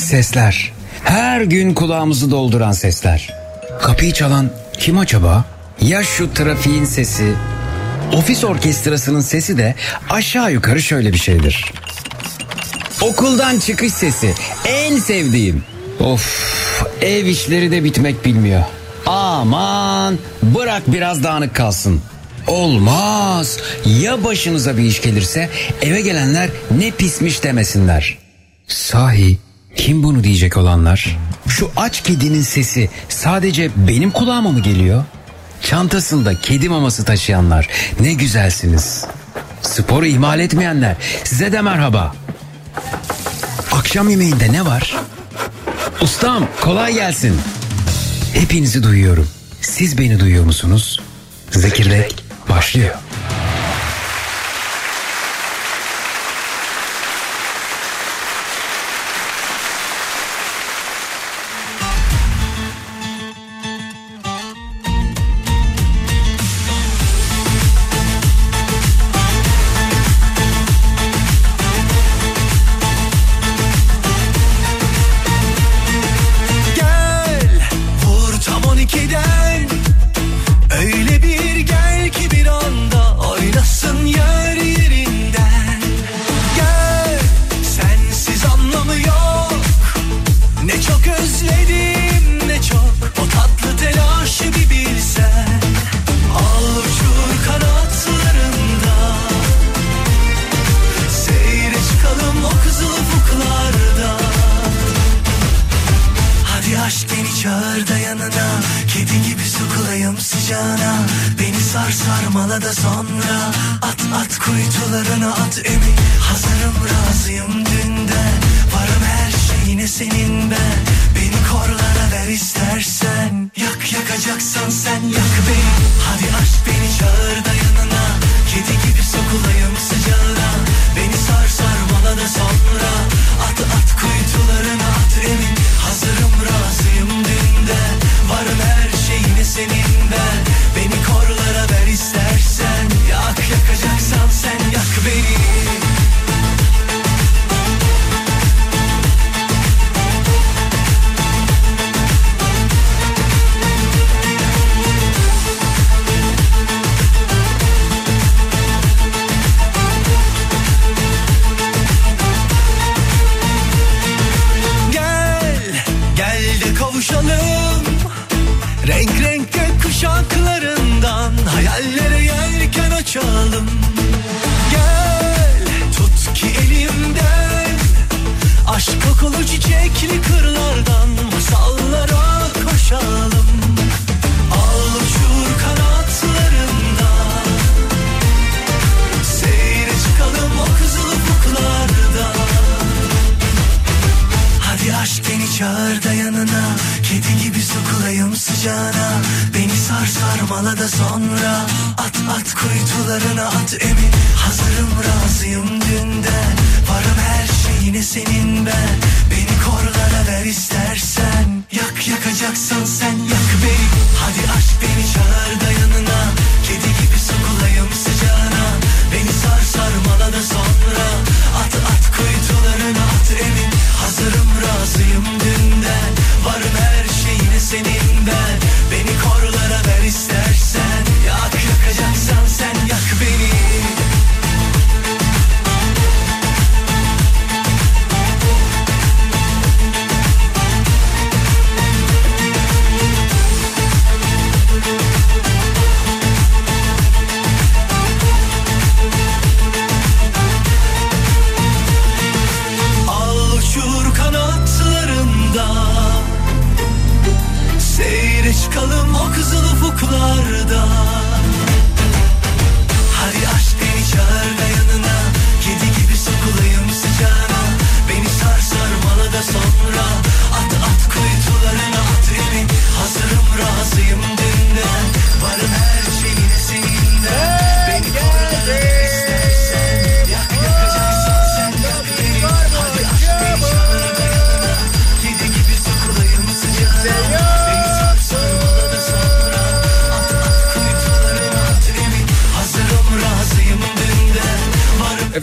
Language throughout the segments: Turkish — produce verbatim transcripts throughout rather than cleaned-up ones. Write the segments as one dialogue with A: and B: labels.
A: Sesler. Her gün kulağımızı dolduran sesler. Kapıyı çalan kim acaba? Ya şu trafiğin sesi? Ofis orkestrasının sesi de aşağı yukarı şöyle bir şeydir. Okuldan çıkış sesi. En sevdiğim. Of, ev işleri de bitmek bilmiyor. Aman, bırak biraz dağınık kalsın. Olmaz. Ya başınıza bir iş gelirse eve gelenler ne pismiş demesinler. Sahi kim bunu diyecek olanlar? Şu aç kedinin sesi sadece benim kulağıma mı geliyor? Çantasında kedi maması taşıyanlar ne güzelsiniz. Sporu ihmal etmeyenler size de merhaba. Akşam yemeğinde ne var? Ustam kolay gelsin. Hepinizi duyuyorum. Siz beni duyuyor musunuz? Zekirdek başlıyor.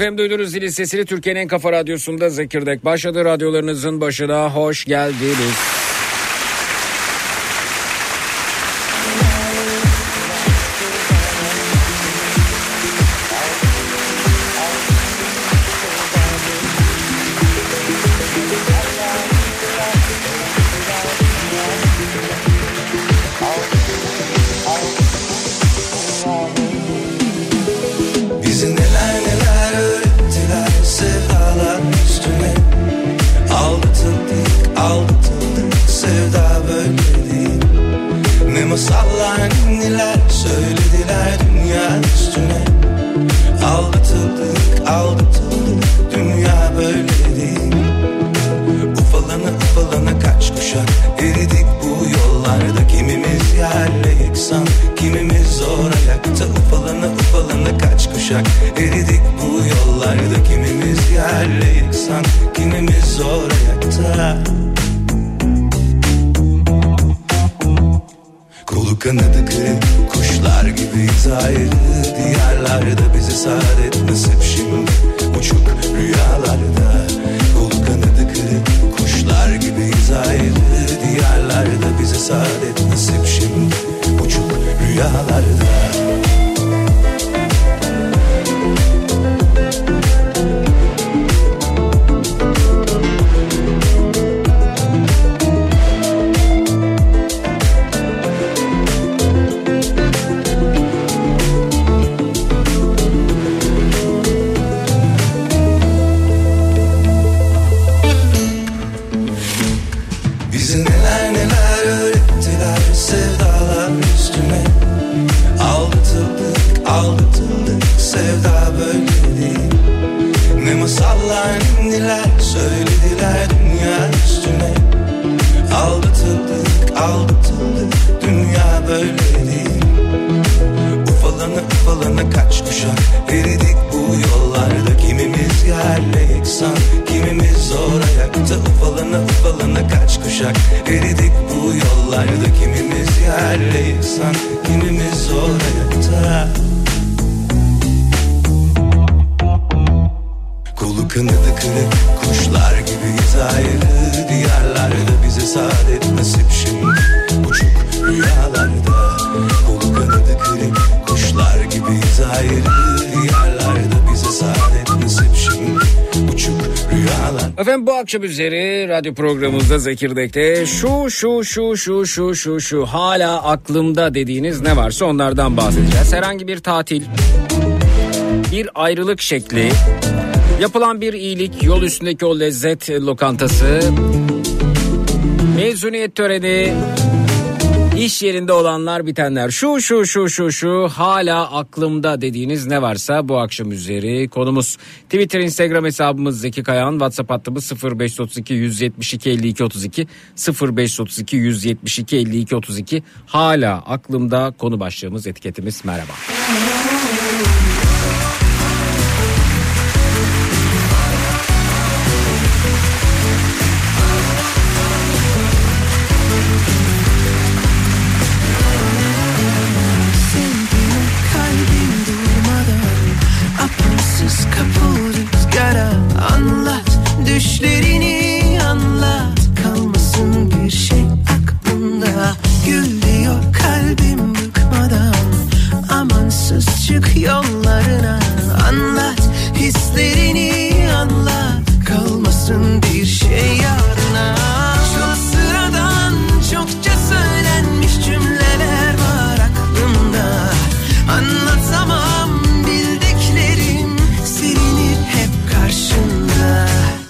A: Efendim duydunuz zilin sesini, Türkiye'nin en kafa radyosunda Zekirdek başladı. Radyolarınızın başına hoş geldiniz. Efendim bu akşam üzeri radyo programımızda Zekirdek'te şu şu şu şu şu şu şu hala aklımda dediğiniz ne varsa onlardan bahsedeceğiz. Herhangi bir tatil, bir ayrılık şekli, yapılan bir iyilik, yol üstündeki o lezzet lokantası, mezuniyet töreni, İş yerinde olanlar bitenler, şu şu şu şu şu hala aklımda dediğiniz ne varsa bu akşam üzeri konumuz. Twitter, Instagram hesabımız Zeki Kayağan, WhatsApp hattımız sıfır beş otuz iki yüz yetmiş iki elli iki otuz iki sıfır beş otuz iki yüz yetmiş iki elli iki otuz iki hala aklımda konu başlığımız, etiketimiz. Merhaba.
B: Düşlerini anlat, kalmasın bir şey aklımda. Gül diyor kalbim bıkmadan, amansız çık yollarına. Anlat hislerini anlat, kalmasın bir şey yarına. Çok sıradan çokça söylenmiş cümleler var aklımda. Anlatamam bildiklerim, silinir hep karşında.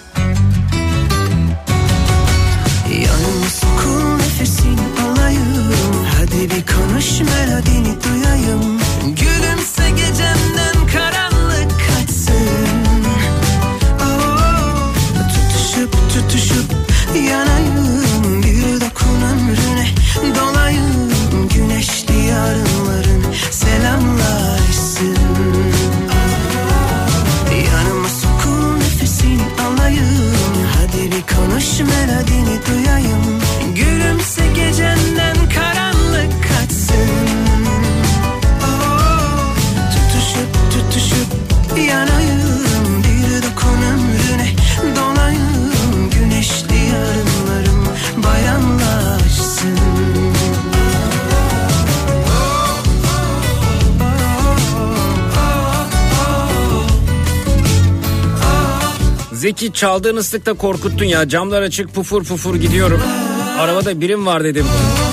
B: Hadi bir konuş, melodini duyayım. Gülümse gecemden karanlık kaçsın. Oh, tutuşup tutuşup yanayım. Bir dokun ömrüne dolayım. Güneşli yarınların selamlarsın. Yanıma sokul, nefesini alayım. Hadi bir konuş, melodini duyayım. Gülümse gecenden karanlık kaçsın. Oh, tutuşup tutuşup yanayım.
A: Zeki, çaldığın ıslıkta korkuttun ya. Camlar açık, pufur pufur gidiyorum. Arabada birim var dedim.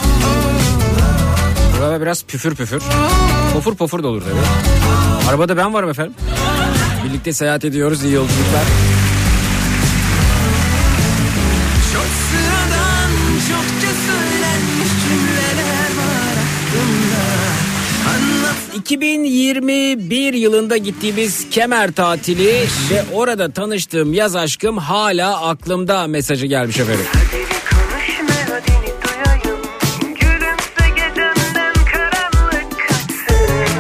A: Araba biraz püfür püfür. Pufur pufur da olur tabii. Arabada ben varım efendim. Birlikte seyahat ediyoruz. İyi yolculuklar.
B: Çok sıradan, çokça söylenmiş cümleler var aklımda. Anlat.
A: iki bin yirmi bir yılında gittiğimiz Kemer tatili ve orada tanıştığım yaz aşkım hala aklımda mesajı gelmiş efendim.
B: Hadi bir konuş, melodini duyayım. Gülümse gecemden karanlık kaçsın.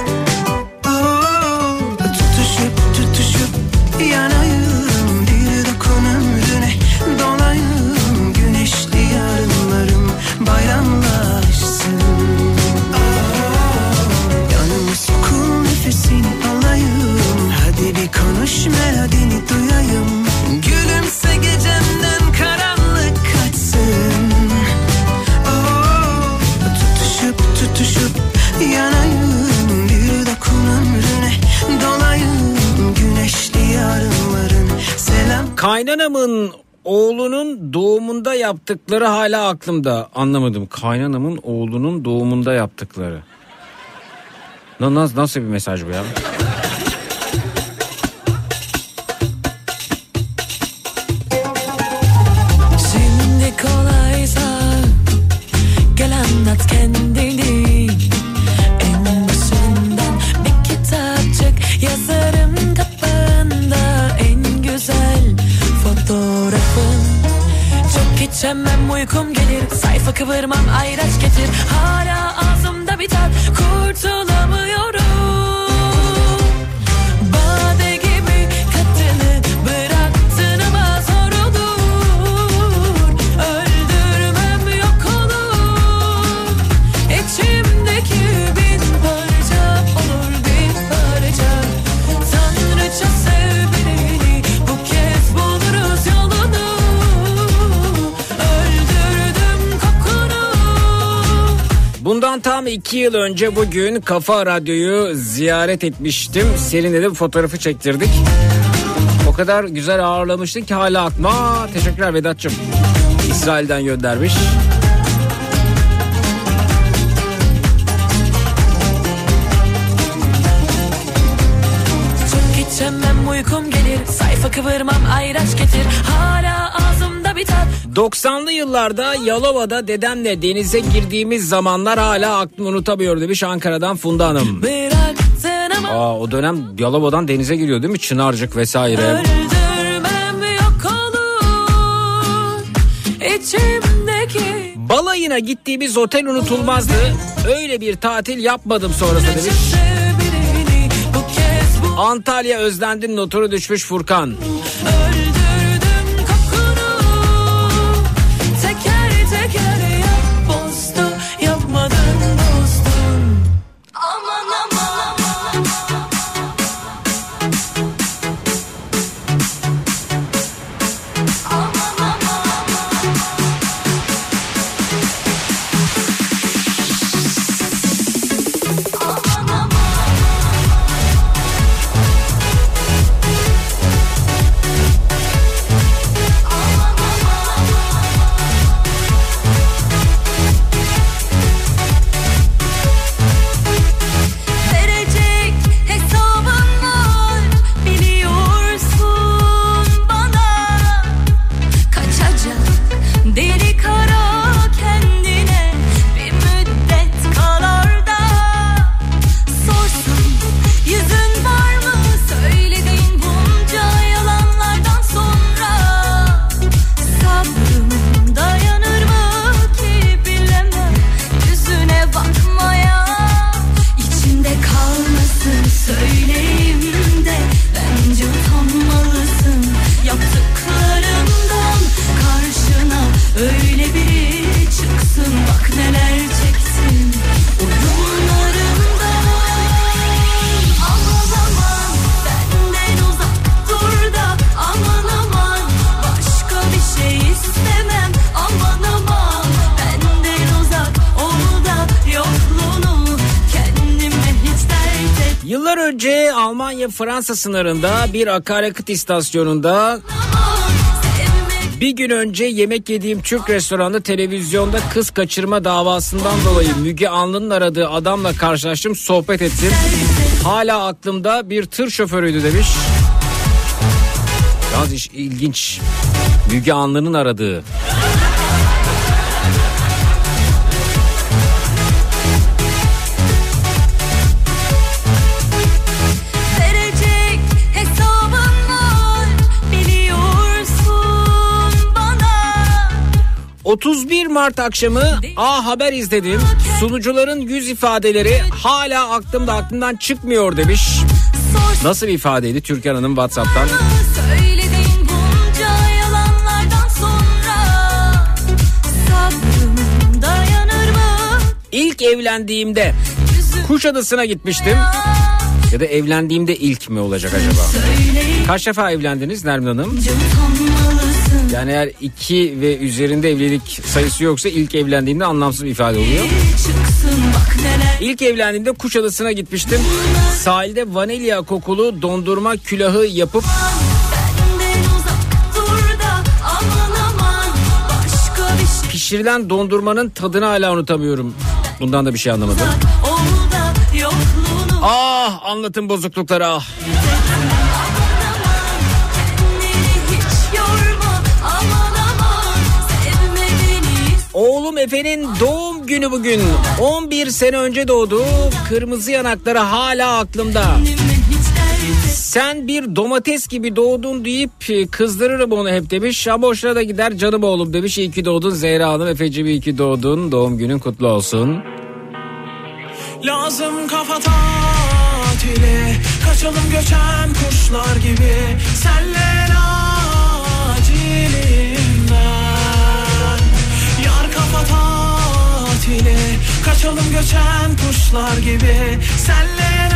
B: Oh, tutuşup tutuşup yanayım. Bir dokun ömrüne dolayım. Güneşli yarınlarım bayramlaşsın. Yanıma sokul, nefesini alayım. Hadi bir konuş, melodini duyayım. Gülümse gecemden karanlık kaçsın. Oh, tutuşup tutuşup yanayım. Bir dokun ömrüne dolayım. Güneşli yarınların selam.
A: Kaynanamın oğlunun doğumunda yaptıkları hala aklımda. Anlamadım. Kaynanamın oğlunun doğumunda yaptıkları. Nasıl, nasıl bir mesaj bu ya?
C: Şimdi kolaysa gel anlat kendini. En başından bir kitapçık yazarım kapağında. En güzel fotoğrafın. Çok içemem, uykum gelir. Sayfa kıvırmam, ayraç getir. Hala ağzımda bir tat, kurtulamıyorum. Bade gibi kadını bıraktın ama zor olur. Öldürmem, yok olur. İçimdeki bin parça olur, bin parça. Tanrıça sev beni, bu kez buluruz yolunu. Öldürdüm kokunu.
A: Bundan tam iki yıl önce bugün Kafa Radyo'yu ziyaret etmiştim. Seninle de fotoğrafı çektirdik. O kadar güzel ağırlamıştın ki hala aklıma. Teşekkürler Vedat'cığım. İsrail'den göndermiş.
C: Çok içemem, uykum gelir. Sayfa kıvırmam, ayraç getir. Hala ağzımda bir tat.
A: doksanlı yıllarda Yalova'da dedemle denize girdiğimiz zamanlar hala aklımı unutamıyor demiş Ankara'dan Funda Hanım.
C: Bıraktın ama
A: Aa, o dönem Yalova'dan denize giriyor değil mi? Çınarcık vesaire.
C: öldürmem, yok olur. İçimdeki
A: Balayına gittiğimiz otel unutulmazdı. Öyle bir tatil yapmadım sonrası demiş.
C: sev beni, bu kez bu.
A: Antalya özlendin notunu düşmüş Furkan.
C: Öldürdüm kokunu. Teker teker yap bostu, yapmadın dostum. Aman aman. Aman aman. Aman aman. Verecek hesabım var, biliyorsun bana. Kaçacak deli kara kendine bir müddet kalar da. Sorsun yüzün var mı söylediğin bunca yalanlardan sonra. Sabrım dayanır mı ki bilemem yüzüne bakmaya. İçimde kalmasın söyleyeyim de bence utanmalısın yaptıklarından. Karşına öyle biri çıksın, bak neler çeksin oyunlarından. Aman aman benden uzak dur da, aman aman başka bir şey istemem. Aman aman benden uzak ol da yokluğunu kendime hiç dert et.
A: Yıllar Yıllar önce Almanya-Fransa sınırında bir akaryakıt istasyonunda bir gün önce yemek yediğim Türk restoranında televizyonda kız kaçırma davasından dolayı Müge Anlı'nın aradığı adamla karşılaştım, sohbet ettim. Hala aklımda, bir tır şoförüydü demiş. Biraz iş ilginç. Müge Anlı'nın aradığı. otuz bir Mart akşamı A Haber izledim. Sunucuların yüz ifadeleri hala aklımda, aklımdan çıkmıyor demiş. Nasıl bir ifadeydi? Türkan Hanım WhatsApp'tan.
C: Söylediğin bunca yalanlardan sonra sabrım dayanır mı?
A: İlk evlendiğimde Kuşadası'na gitmiştim. Ya da evlendiğimde ilk mi olacak acaba? Kaç defa evlendiniz Nermin Hanım? Yani eğer iki ve üzerinde evlilik sayısı yoksa ilk evlendiğinde anlamsız bir ifade oluyor. İlk evlendiğimde Kuşadası'na gitmiştim. Sahilde vanilya kokulu dondurma külahı yapıp pişirilen dondurmanın tadını hala unutamıyorum. Bundan da bir şey anlamadım. Ah, anlatım bozuklukları ah. Oğlum Efe'nin doğum günü bugün. on bir sene önce doğdu. Kırmızı yanakları hala aklımda. Sen bir domates gibi doğdun deyip kızdırırım onu hep demiş. Ama hoşuna da gider canım oğlum demiş. İyi ki doğdun Zehra Hanım. Efeciğim iyi ki doğdun. Doğum günün kutlu olsun.
B: Lazım kafa tatili, kaçalım göçen kuşlar gibi, senle acilinden. Yar kafa tatili, kaçalım göçen kuşlar gibi, senle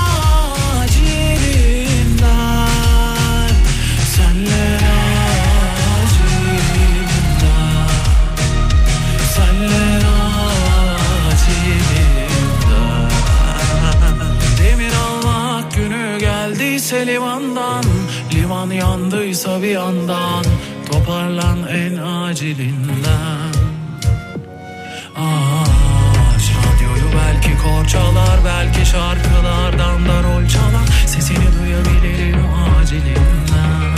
B: acilinden. Senle acilinden. Senle geldiyse limandan, liman yandıysa bir yandan, toparlan en acilinden. Aç radyoyu, belki korçalar, belki şarkılardan da rol çalar, sesini duyabilirim acilinden.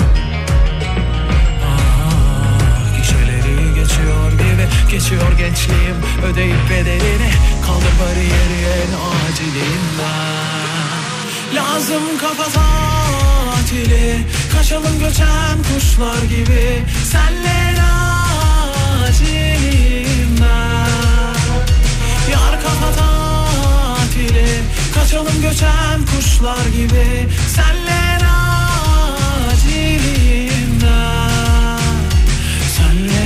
B: Ah, gişeleri geçiyor gibi, geçiyor gençliğim, ödeyip bedelini, kaldır bariyeri en acilinden. Lazım kafa tatili, kaçalım göçen kuşlar gibi, senle acilinden. Yar kafa tatili, kaçalım göçen kuşlar gibi, senle acilinden. Senle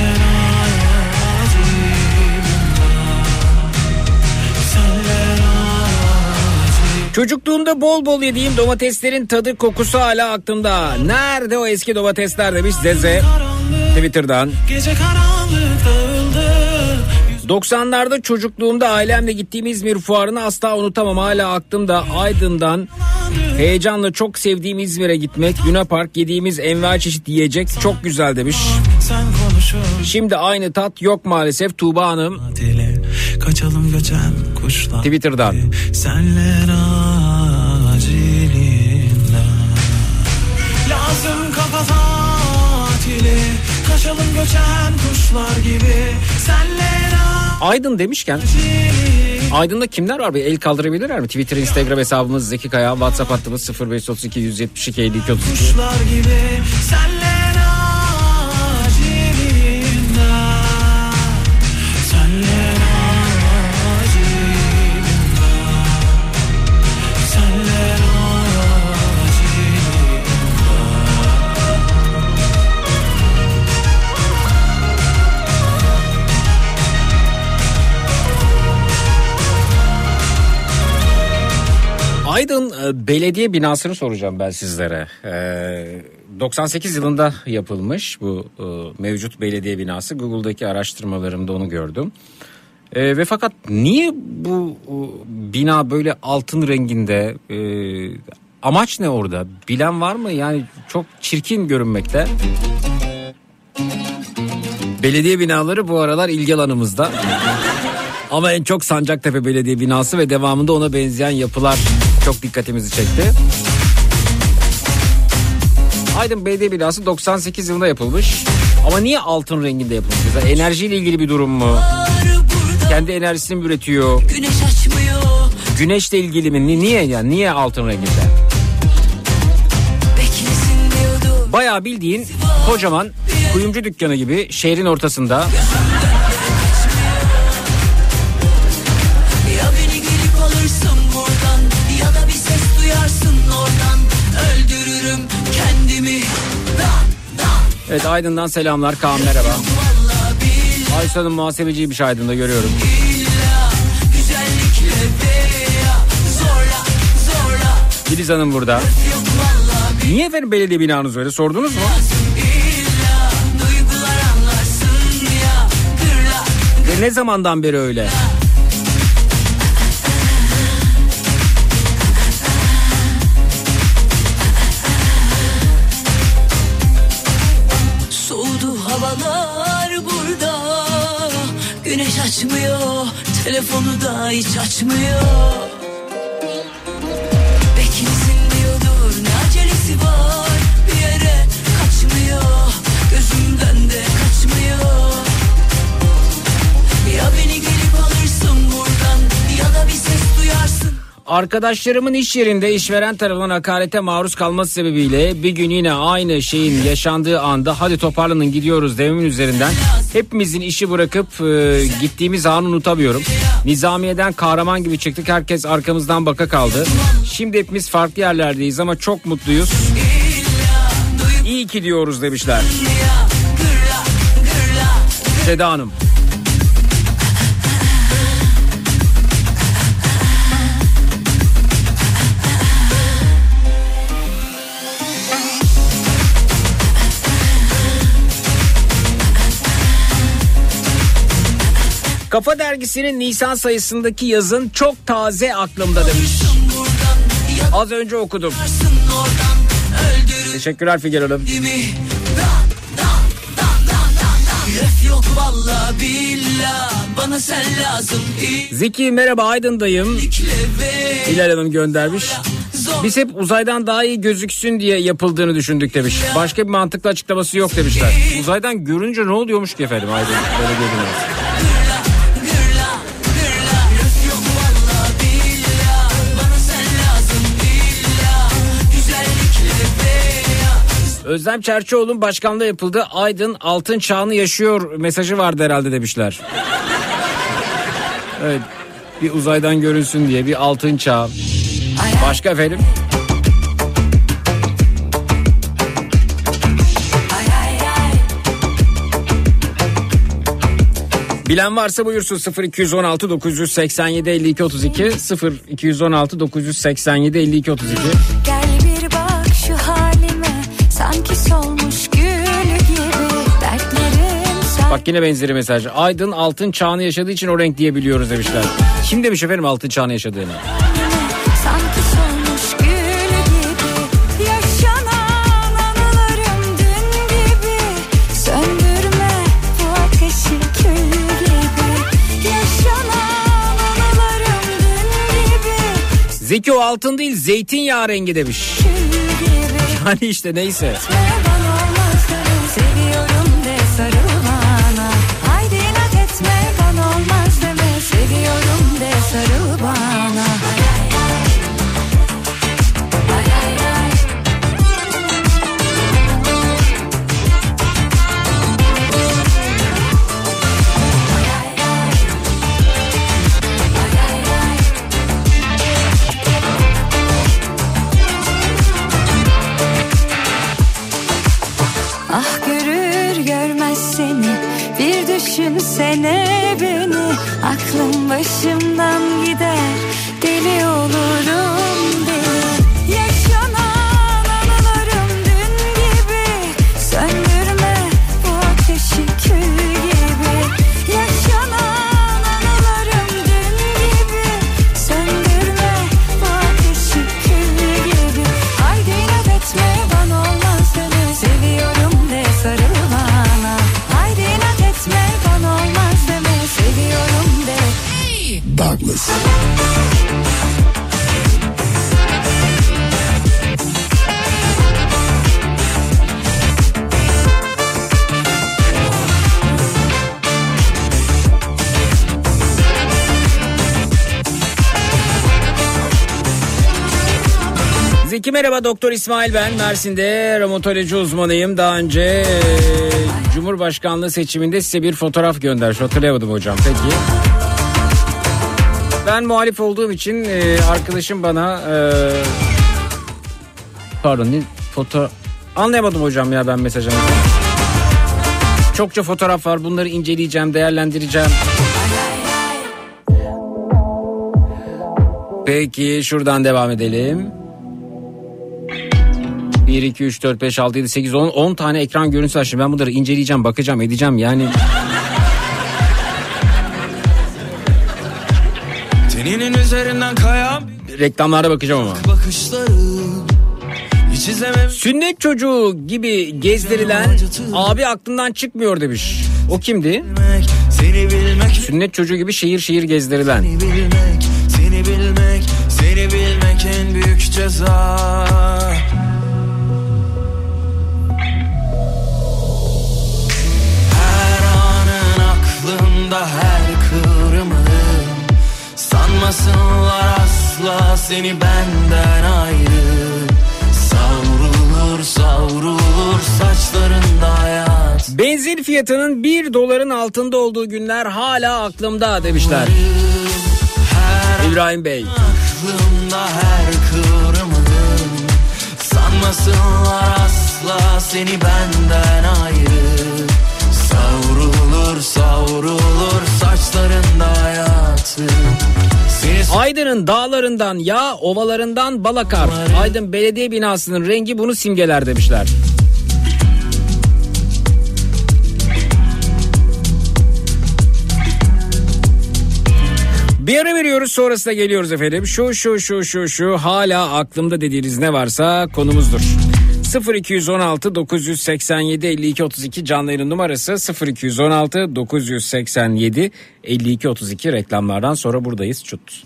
A: Çocukluğumda bol bol yediğim domateslerin tadı, kokusu hala aklımda. Nerede o eski domatesler demiş Zeze Twitter'dan. doksanlarda çocukluğumda ailemle gittiğim İzmir fuarını asla unutamam, hala aklımda. Aydın'dan heyecanla çok sevdiğim İzmir'e gitmek, Luna Park, yediğimiz envai çeşit yiyecek çok güzel demiş. Şimdi aynı tat yok maalesef Tuğba Hanım.
B: Kaçalım göçen kuşlar
A: Twitter'dan.
B: Senle acilinden. Lazım kafa tatili, kaçalım göçen kuşlar gibi, senle
A: Aydın demişken Aydın'da kimler var? Bir el kaldırabilirler mi? Twitter, Instagram hesabımız Zeki Kaya, WhatsApp hattımız sıfır beş otuz iki yüz yetmiş iki elli iki otuz iki.
B: Kuşlar gibi, senle
A: Aydın belediye binasını soracağım ben sizlere. doksan sekiz yılında yapılmış bu mevcut belediye binası. Google'daki araştırmalarımda onu gördüm. E, ve fakat niye bu o, bina böyle altın renginde? E, amaç ne orada? Bilen var mı? Yani çok çirkin görünmekte. Belediye binaları bu aralar ilgi alanımızda. Ama en çok Sancaktepe Belediye binası ve devamında ona benzeyen yapılar çok dikkatimizi çekti. Aydın Belediye binası doksan sekiz yılında yapılmış. Ama niye altın renginde yapılmış? Mesela enerjiyle ilgili bir durum mu? Kendi enerjisini mi üretiyor?
C: Güneş açmıyor.
A: Güneşle ilgili mi? Niye yani? Niye altın renginde? Bayağı bildiğin kocaman kuyumcu dükkanı gibi şehrin ortasında.
C: Ya beni gelip alırsın buradan, ya da bir ses duyarsın oradan. Öldürürüm kendimi.
A: Evet, Aydın'dan selamlar. Kaan merhaba. Ayşe Hanım muhasebeciymiş Aydın'da, görüyorum. Filiz Hanım burada. Niye efendim belediye binanız öyle, sordunuz mu? Ve ne zamandan beri öyle?
C: Soğudu havalar burada. Güneş açmıyor, telefonu da hiç açmıyor. Beklesin diyordur, ne acelesi var, bir yere kaçmıyor, gözümden de kaçmıyor. Ya beni gelip alırsın buradan, ya da bir ses duyarsın.
A: Arkadaşlarımın iş yerinde işveren tarafından hakarete maruz kalması sebebiyle bir gün yine aynı şeyin yaşandığı anda hadi toparlanın gidiyoruz dememin üzerinden hepimizin işi bırakıp e, gittiğimiz anı unutamıyorum. Nizamiye'den kahraman gibi çıktık, herkes arkamızdan baka kaldı. Şimdi hepimiz farklı yerlerdeyiz ama çok mutluyuz. İyi ki diyoruz demişler. Seda Hanım. Kafa Dergisi'nin Nisan sayısındaki yazın çok taze aklımda demiş. Az önce okudum. Teşekkürler Figen Hanım. Zeki merhaba Aydın'dayım. Hilal Hanım göndermiş. Biz hep uzaydan daha iyi gözüksün diye yapıldığını düşündük demiş. Başka bir mantıklı açıklaması yok demişler. Uzaydan görünce ne oluyormuş ki efendim Aydın? Böyle görünüyor. Özlem Çerçioğlu'nun başkanlığı yapıldı. Aydın altın çağını yaşıyor mesajı vardı herhalde demişler. Evet, bir uzaydan görünsün diye bir altın çağ. Başka efendim? Bilen varsa buyursun. Sıfır iki on altı dokuz seksen yedi elli iki otuz iki sıfır iki on altı dokuz seksen yedi elli iki otuz iki.
D: Gel bir bak şu halime, sanki solmuş gül gibi dertlerim.
A: Bak yine benzeri mesaj. Aydın altın çağını yaşadığı için o renk diyebiliyoruz demişler. Kim demiş efendim altın çağını yaşadığını?
D: Sanki solmuş gül gibi yaşanan anılarım dün gibi. Söndürme bu ateşi kül gibi yaşanan anılarım dün gibi.
A: Zeki o altın değil zeytinyağı rengi demiş. Yani işte neyse.
D: Bana olmaz deme, seviyorum de sarıl bana. Haydi inat etme, bana olmaz deme, seviyorum de sarıl bana. Ah görür görmez seni, bir düşünsene beni. Aklım başımdan gider, deli olurum deli. Yaşanan anılarım dün gibi. Söndürme bu ateşi kül gibi. Yaşanan anılarım
A: Peki merhaba, Doktor İsmail ben. Mersin'de romatoloji uzmanıyım. Daha önce e, Cumhurbaşkanlığı seçiminde size bir fotoğraf göndermiş. Hatırlayamadım hocam. Peki. Ben muhalif olduğum için e, arkadaşım bana e, pardon ne foto anlayamadım hocam ya ben mesajını. Çokça fotoğraf var. Bunları inceleyeceğim, değerlendireceğim. Peki şuradan devam edelim. bir, iki, üç, dört, beş, altı, yedi, sekiz, on, on tane ekran görüntüsü açtım. Ben bunları inceleyeceğim, bakacağım, edeceğim yani.
B: Teninin üzerinden kayan
A: Reklamlara bakacağım ama.
B: bakışlarım hiç izlemem.
A: Sünnet çocuğu gibi gezdirilen abi aklımdan çıkmıyor demiş. O kimdi?
B: Seni bilmek,
A: Sünnet çocuğu gibi şehir şehir gezdirilen.
B: seni bilmek, seni bilmek, seni bilmek en büyük ceza. Her anın aklımda, her kıvrımım. Sanmasınlar asla seni benden ayrı. Savrulur savrulur saçlarında hayat.
A: Benzin fiyatının bir doların altında olduğu günler hala aklımda demişler.
B: Her
A: İbrahim Bey.
B: aklımda, her kıvrımım. Sanmasınlar asla seni benden ayrı. Savrulur savrulur saçlarında hayatı.
A: Aydın'ın dağlarından yağ, ovalarından bal akar. Aydın belediye binasının rengi bunu simgeler demişler. Bir ara veriyoruz, sonrasında geliyoruz efendim. Şu şu şu şu şu hala aklımda dediğiniz ne varsa konumuzdur. sıfır iki on altı dokuz seksen yedi elli iki otuz iki canlı yayın numarası, sıfır iki on altı dokuz seksen yedi elli iki otuz iki. Reklamlardan sonra buradayız. Çut.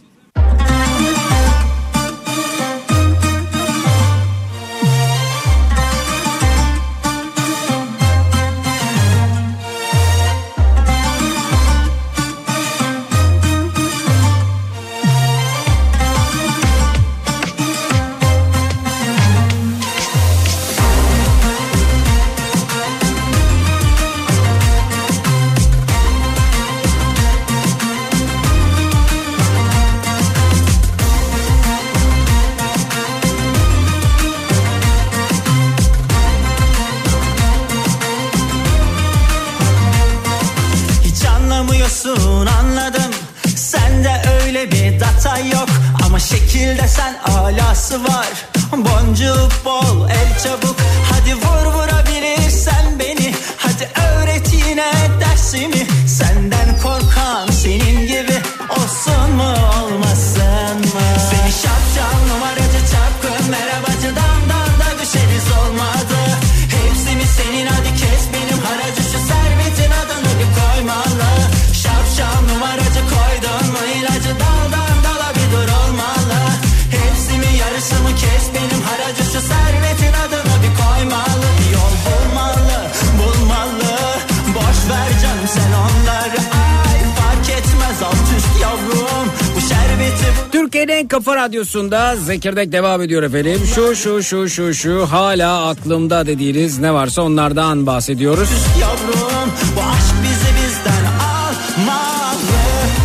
B: Anladım, sende öyle bir data yok. Ama şekilde sen alası var. Boncuk bol, el çabuk. Hadi vur vurabilirsen beni. Hadi öğret yine dersimi. Senden korkan senin gibi olsun mu olmasın mı? Seni şapşal numaracı çapkın merhabacıdan da düşeriz olmadı. Hepsi mi senin, hadi kes benim haracı, şu servetin adını bir koymalı. Şapşal numaracı koydun mu ilacı, daldan dala bir dur olmalı. Hepsi mi yarısı mı, kes benim haracı, şu servetin adını bir koymalı. Bir yol bulmalı, bulmalı. Boş ver canım sen onları, ay fark etmez alt üst yavrum. Bu şerbeti bu...
A: Türkiye'nin en kafa radyosunda Zekirdek devam ediyor efendim. Şu şu şu şu şu hala aklımda dediğiniz ne varsa onlardan bahsediyoruz.
B: Yavrum, bu aşk bizi bizden almalı.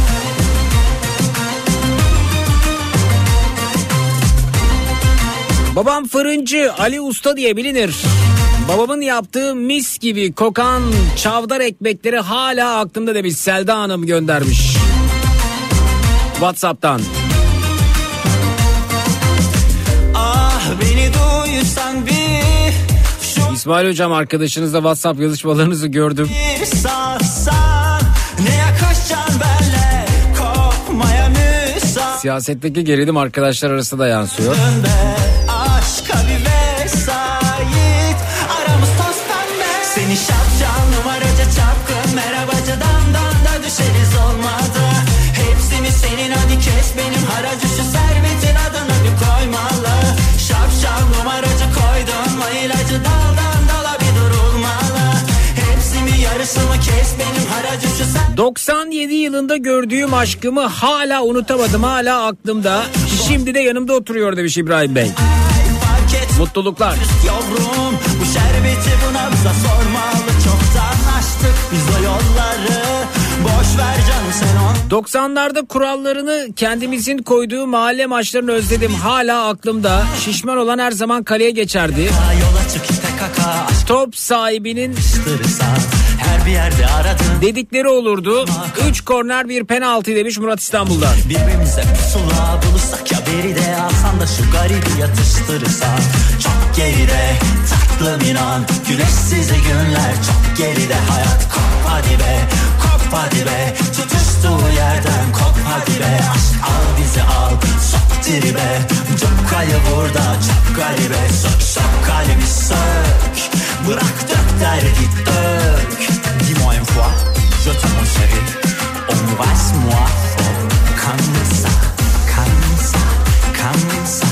A: Babam fırıncı Ali Usta diye bilinir. Babamın yaptığı mis gibi kokan çavdar ekmekleri hala aklımda demiş. Selda Hanım göndermiş WhatsApp'tan.
B: Ah beni duysan bir, şu
A: İsmail Hocam, arkadaşınızla WhatsApp yazışmalarınızı gördüm.
B: bir sağsan, ne yakışacaksın benle, kopmaya müsait.
A: Siyasetteki gerilim arkadaşlar arasında da yansıyor.
B: Aşka bir vesait, aramız toz pembe. Seni şapşal numaracı çapkın merhabacıdan da düşeriz olmadı. Hepsi mi senin, hadi kes benim haracı, şu servetin adını bir koymalı. Şapşal numaracı koydun mu ilacı, daldan dala bir durulmalı. Hepsi mi yarısı mı, kes benim haracı, şu servetin...
A: doksan yedi yılında gördüğüm aşkımı hala unutamadım, hala aklımda. Şimdi de yanımda oturuyor demiş İbrahim Bey.
E: Mutluluklar.
B: Yavrum bu şerbeti bu nabza sormalı. Çoktan açtık biz o yolları. Boş ver canım sen on.
E: doksanlarda kurallarını kendimizin koyduğu mahalle maçlarını özledim. Hala aklımda. Şişman olan her zaman kaleye geçerdi.
B: Yola çık ite kaka.
E: Top sahibinin
B: her bir yerde aradın
E: dedikleri olurdu. Üç korner bir penaltı demiş Murat İstanbul'dan.
B: Birbirimize pusula bulursak ya beri de alsan da şu garibi yatıştırırsan. Çok geride tatlım inan. Güneşsiz günler çok geride. Hayat kop hadi be, kop hadi be. Tutuştuğu yerden kop hadi be. Aşk al bizi al, sok tribe. Çok kayı burada çok garibe. Sök sök kalemi sök. Bırak dök derdi dök. Dis-moi une fois, je t'aime mon chéri. Embrasse-moi fort, comme ça, comme ça, comme ça.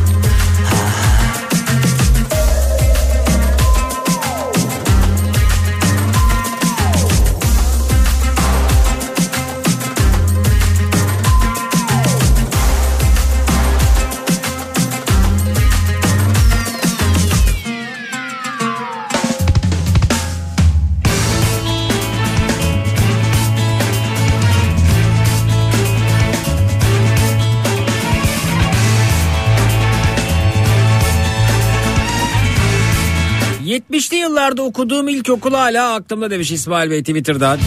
E: yetmişli yıllarda okuduğum ilkokul hala aklımda demiş İsmail Bey Twitter'dan.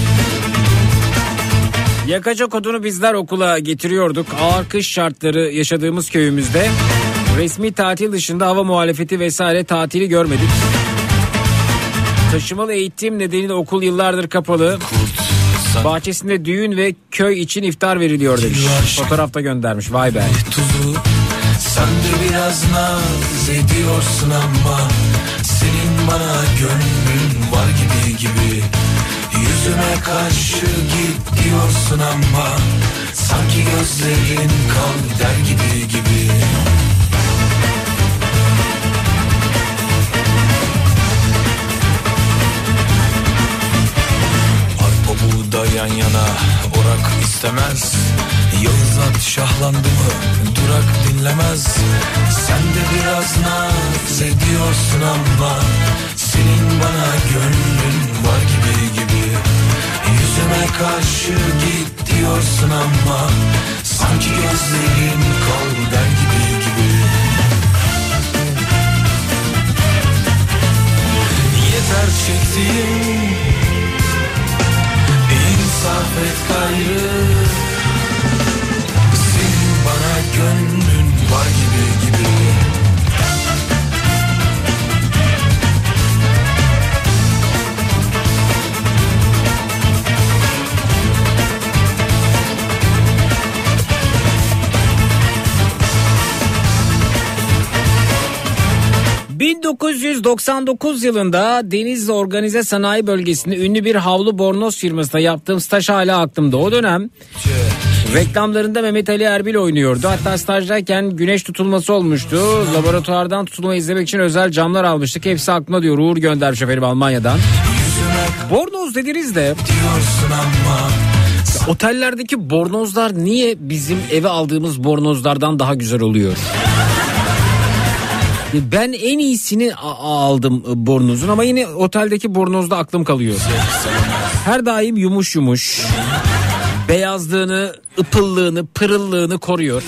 E: Yakaca kodunu bizler okula getiriyorduk. Ağır kış şartları yaşadığımız köyümüzde resmi tatil dışında hava muhalefeti vesaire tatili görmedik. Taşımalı eğitim nedeniyle okul yıllardır kapalı. Bahçesinde düğün ve köy için iftar veriliyor demiş. Fotoğrafta göndermiş. Vay be.
F: Tuzu, sen de biraz naz ediyorsun ama senin bana gönlün var gibi gibi. Yüzüme karşı git diyorsun ama sanki gözlerin kal der gibi gibi. Arpa buğday yan yana orak istemez. Yağız at şahlandı mı durak dinlemez. Sen de biraz naz ediyorsun ama senin bana gönlün var gibi gibi. Yüzüme karşı git diyorsun ama sanki gözlerin kal der gibi gibi. Yeter çektiğim, insaf et gayrı. Senin bana gönlün var gibi gibi.
E: bin dokuz yüz doksan dokuz yılında Denizli Organize Sanayi Bölgesi'nde ünlü bir havlu bornoz firmasında yaptığım staj hala aklımda. O dönem reklamlarında Mehmet Ali Erbil oynuyordu. Hatta stajdayken güneş tutulması olmuştu. Laboratuvardan tutulmayı izlemek için özel camlar almıştık. Hepsi aklımda diyor. Uğur göndermiş efendim Almanya'dan. Bornoz dediniz de otellerdeki bornozlar niye bizim eve aldığımız bornozlardan daha güzel oluyor? Ben en iyisini aldım bornozun ama yine oteldeki bornozda aklım kalıyor. Her daim yumuş yumuş, beyazlığını, ıpıllığını, pırıllığını koruyor.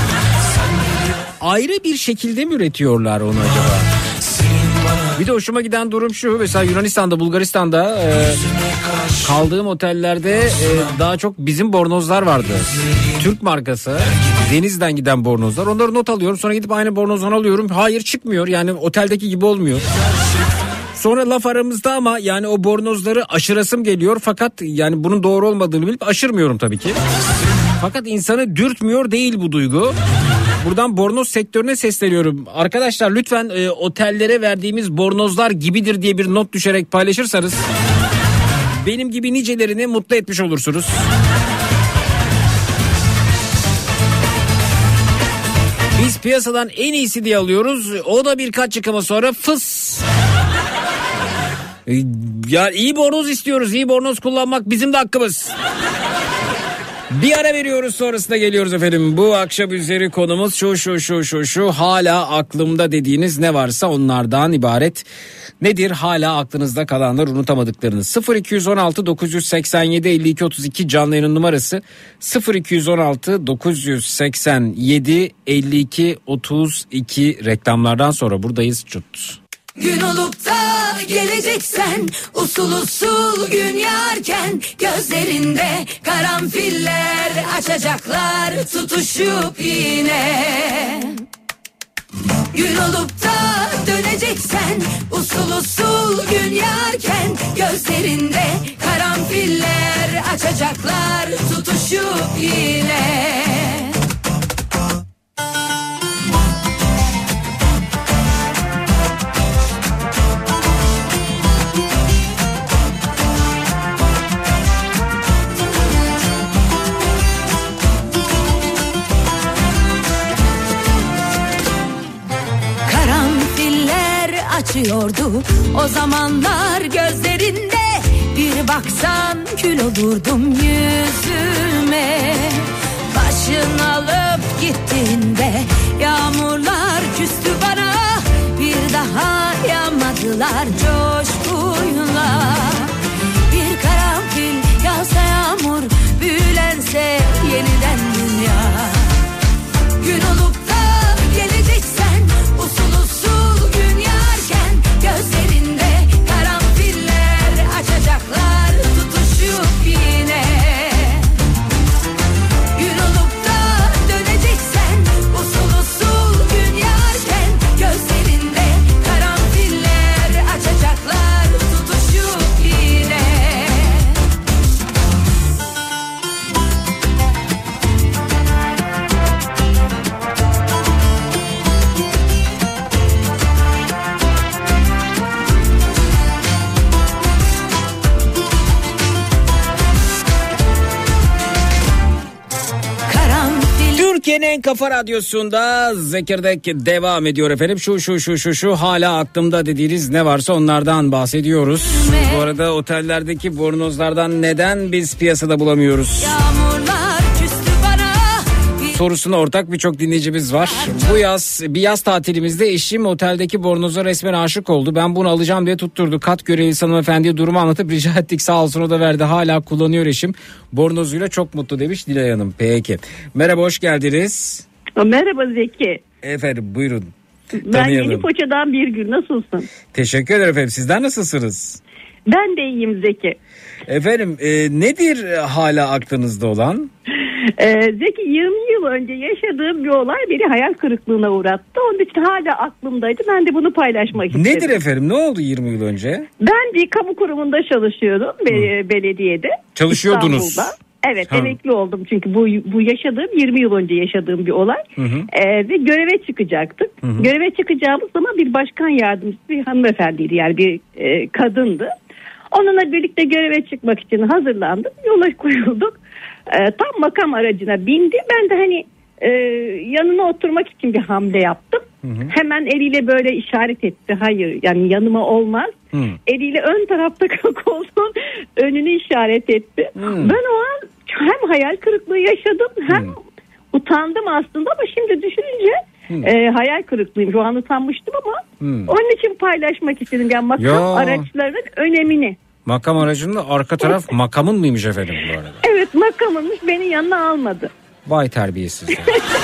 E: Ayrı bir şekilde mi üretiyorlar onu acaba? Bir de hoşuma giden durum şu, mesela Yunanistan'da, Bulgaristan'da e, kaldığım otellerde e, daha çok bizim bornozlar vardı. Türk markası, Deniz'den giden bornozlar. Onları not alıyorum, sonra gidip aynı bornozdan alıyorum. Hayır, çıkmıyor, yani oteldeki gibi olmuyor. Sonra laf aramızda ama yani o bornozları aşırasım geliyor. Fakat yani bunun doğru olmadığını bilip aşırmıyorum tabii ki. Fakat insanı dürtmüyor değil bu duygu. Buradan bornoz sektörüne sesleniyorum. Arkadaşlar lütfen e, otellere verdiğimiz bornozlar gibidir diye bir not düşerek paylaşırsanız benim gibi nicelerini mutlu etmiş olursunuz. Biz piyasadan en iyisi diye alıyoruz. O da birkaç yıkama sonra fıs. Ya iyi bornoz istiyoruz. İyi bornoz kullanmak bizim de hakkımız. Bir ara veriyoruz, sonrasında geliyoruz efendim. Bu akşam üzeri konumuz şu şu şu şu şu hala aklımda dediğiniz ne varsa onlardan ibaret. Nedir hala aklınızda kalanlar, unutamadıklarınız? sıfır iki on altı dokuz seksen yedi elli iki otuz iki canlı yayının numarası sıfır iki on altı dokuz seksen yedi elli iki otuz iki. Reklamlardan sonra buradayız. Çut.
C: Gün olup da geleceksen usul usul gün yarken gözlerinde karanfiller açacaklar tutuşup yine. Gün olup da döneceksen usul usul gün yarken gözlerinde karanfiller açacaklar tutuşup yine. Açıyordu o zamanlar gözlerinde, bir baksan kül olurdum yüzüme. Başın alıp gittiğinde yağmurlar küstü bana, bir daha yağmadılar coşkuyla. Bir karanfil yağsa yağmur, büyülense yeniden dünya. Gün olup da geleceksen usul usul gün yarken gözlerinde karanfiller açacaklar tutuşup yine. Gün olup da döneceksen usul usul gün yarken gözlerinde karanfiller açacaklar tutuşup yine.
E: Türkiye'nin en kafa radyosunda Zekirdek devam ediyor efendim. Şu şu şu şu şu hala aklımda dediğiniz ne varsa onlardan bahsediyoruz. Bu arada otellerdeki bornozlardan neden biz piyasada bulamıyoruz sorusuna ortak birçok dinleyicimiz var. Bu yaz bir yaz tatilimizde eşim oteldeki bornoza resmen aşık oldu. Ben bunu alacağım diye tutturdu. Kat görevlisi hanımefendiye durumu anlatıp rica ettik, sağ olsun o da verdi. Hala kullanıyor eşim. Bornozuyla çok mutlu demiş Dilay Hanım. Peki. Merhaba, hoş geldiniz.
G: Merhaba Zeki.
E: Efendim buyurun.
G: Ben
E: Tanıyalım.
G: Yeni Foça'dan bir gün, nasılsın?
E: Teşekkür ederim efendim. Sizler nasılsınız?
G: Ben de iyiyim Zeki.
E: Efendim e, nedir hala aklınızda olan?
G: Ee, Zeki, yirmi yıl önce yaşadığım bir olay beni hayal kırıklığına uğrattı. Onun için hala aklımdaydı. Ben de bunu paylaşmak istedim.
E: Nedir efendim? Ne oldu yirmi yıl önce?
G: Ben bir kamu kurumunda çalışıyordum. Be- belediyede.
E: Çalışıyordunuz.
G: İstanbul'da. Evet,
E: Ha.
G: emekli oldum çünkü bu bu yaşadığım yirmi yıl önce yaşadığım bir olay.
E: Hı hı.
G: Ee, ve göreve çıkacaktık.
E: Hı hı.
G: Göreve çıkacağımız zaman bir başkan yardımcısı bir hanımefendiydi, yani bir e, kadındı. Onunla birlikte göreve çıkmak için hazırlandık. Yola koyulduk. Ee, tam makam aracına bindi. Ben de hani e, yanına oturmak için bir hamle yaptım. Hı hı. Hemen eliyle böyle işaret etti. Hayır, yani yanıma olmaz. Hı. Eliyle ön tarafta koltuğun önünü işaret etti. Hı. Ben o an hem hayal kırıklığı yaşadım hem Hı. utandım aslında, ama şimdi düşününce e, hayal kırıklığıyım. Şu an utanmıştım ama Hı. onun için paylaşmak istedim. Yani makam ya. araçlarının önemini.
E: Makam aracının arka taraf evet. Makamın mıymış efendim bu arada?
G: Evet, makamınmış, beni yanına almadı.
E: Vay terbiyesizler.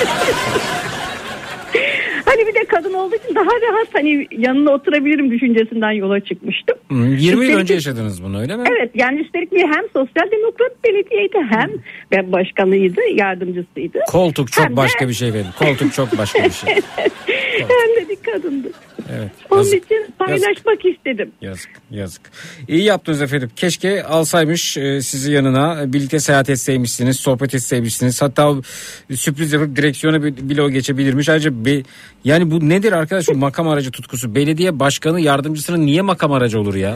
G: Hani bir de kadın olduğu için daha rahat hani yanına oturabilirim düşüncesinden yola çıkmıştım.
E: Hmm, yirmi üstelik, yıl önce yaşadınız bunu, öyle mi?
G: Evet, yani üstelik bir hem sosyal demokrat belediyeydi hem ben başkanıydı, yardımcısıydı.
E: Koltuk çok
G: hem
E: başka
G: de...
E: bir şey verin. Koltuk çok başka bir şey.
G: Hem de bir kadındı.
E: Evet.
G: Onun
E: Yazık,
G: için paylaşmak
E: yazık.
G: istedim.
E: Yazık, yazık. İyi yaptınız efendim. Keşke alsaymış e, sizi yanına. Birlikte seyahat etseymişsiniz, sohbet etseymişsiniz. Hatta sürpriz yapıp direksiyona bile o geçebilirmiş. Ayrıca be, yani bu nedir arkadaş, şu makam aracı tutkusu? Belediye başkanı yardımcısının niye makam aracı olur ya?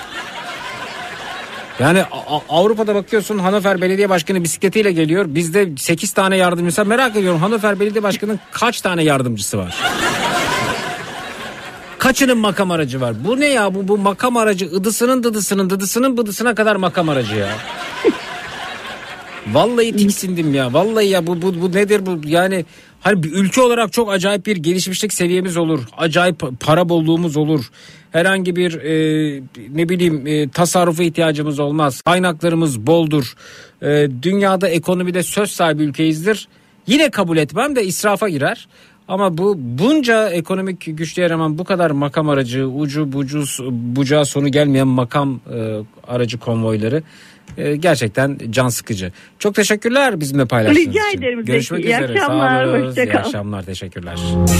E: Yani A- Avrupa'da bakıyorsun, Hannover Belediye Başkanı bisikletiyle geliyor. Bizde sekiz tane yardımcısı. Merak ediyorum, Hannover Belediye Başkanı'nın kaç tane yardımcısı var? Kaçının makam aracı var? Bu ne ya? Bu bu makam aracı ıdısının dıdısının dıdısının bıdısına kadar makam aracı ya. Vallahi tiksindim ya. Vallahi ya bu bu bu nedir bu? Yani hani bir ülke olarak çok acayip bir gelişmişlik seviyemiz olur. Acayip para bolluğumuz olur. Herhangi bir e, ne bileyim e, tasarrufa ihtiyacımız olmaz. Kaynaklarımız boldur. E, dünyada ekonomide söz sahibi ülkeyizdir. Yine kabul etmem de israfa girer. Ama bu bunca ekonomik güçlüğe rağmen bu kadar makam aracı, ucu bucu bucağı sonu gelmeyen makam e, aracı konvoyları e, gerçekten can sıkıcı. Çok teşekkürler bizimle paylaştığınız
G: Rica
E: için.
G: ederim.
E: Görüşmek
G: Zeki.
E: üzere.
G: İyi akşamlar.
E: Sağ olun.
G: Hoşça
E: İyi
G: kal.
E: akşamlar. Teşekkürler.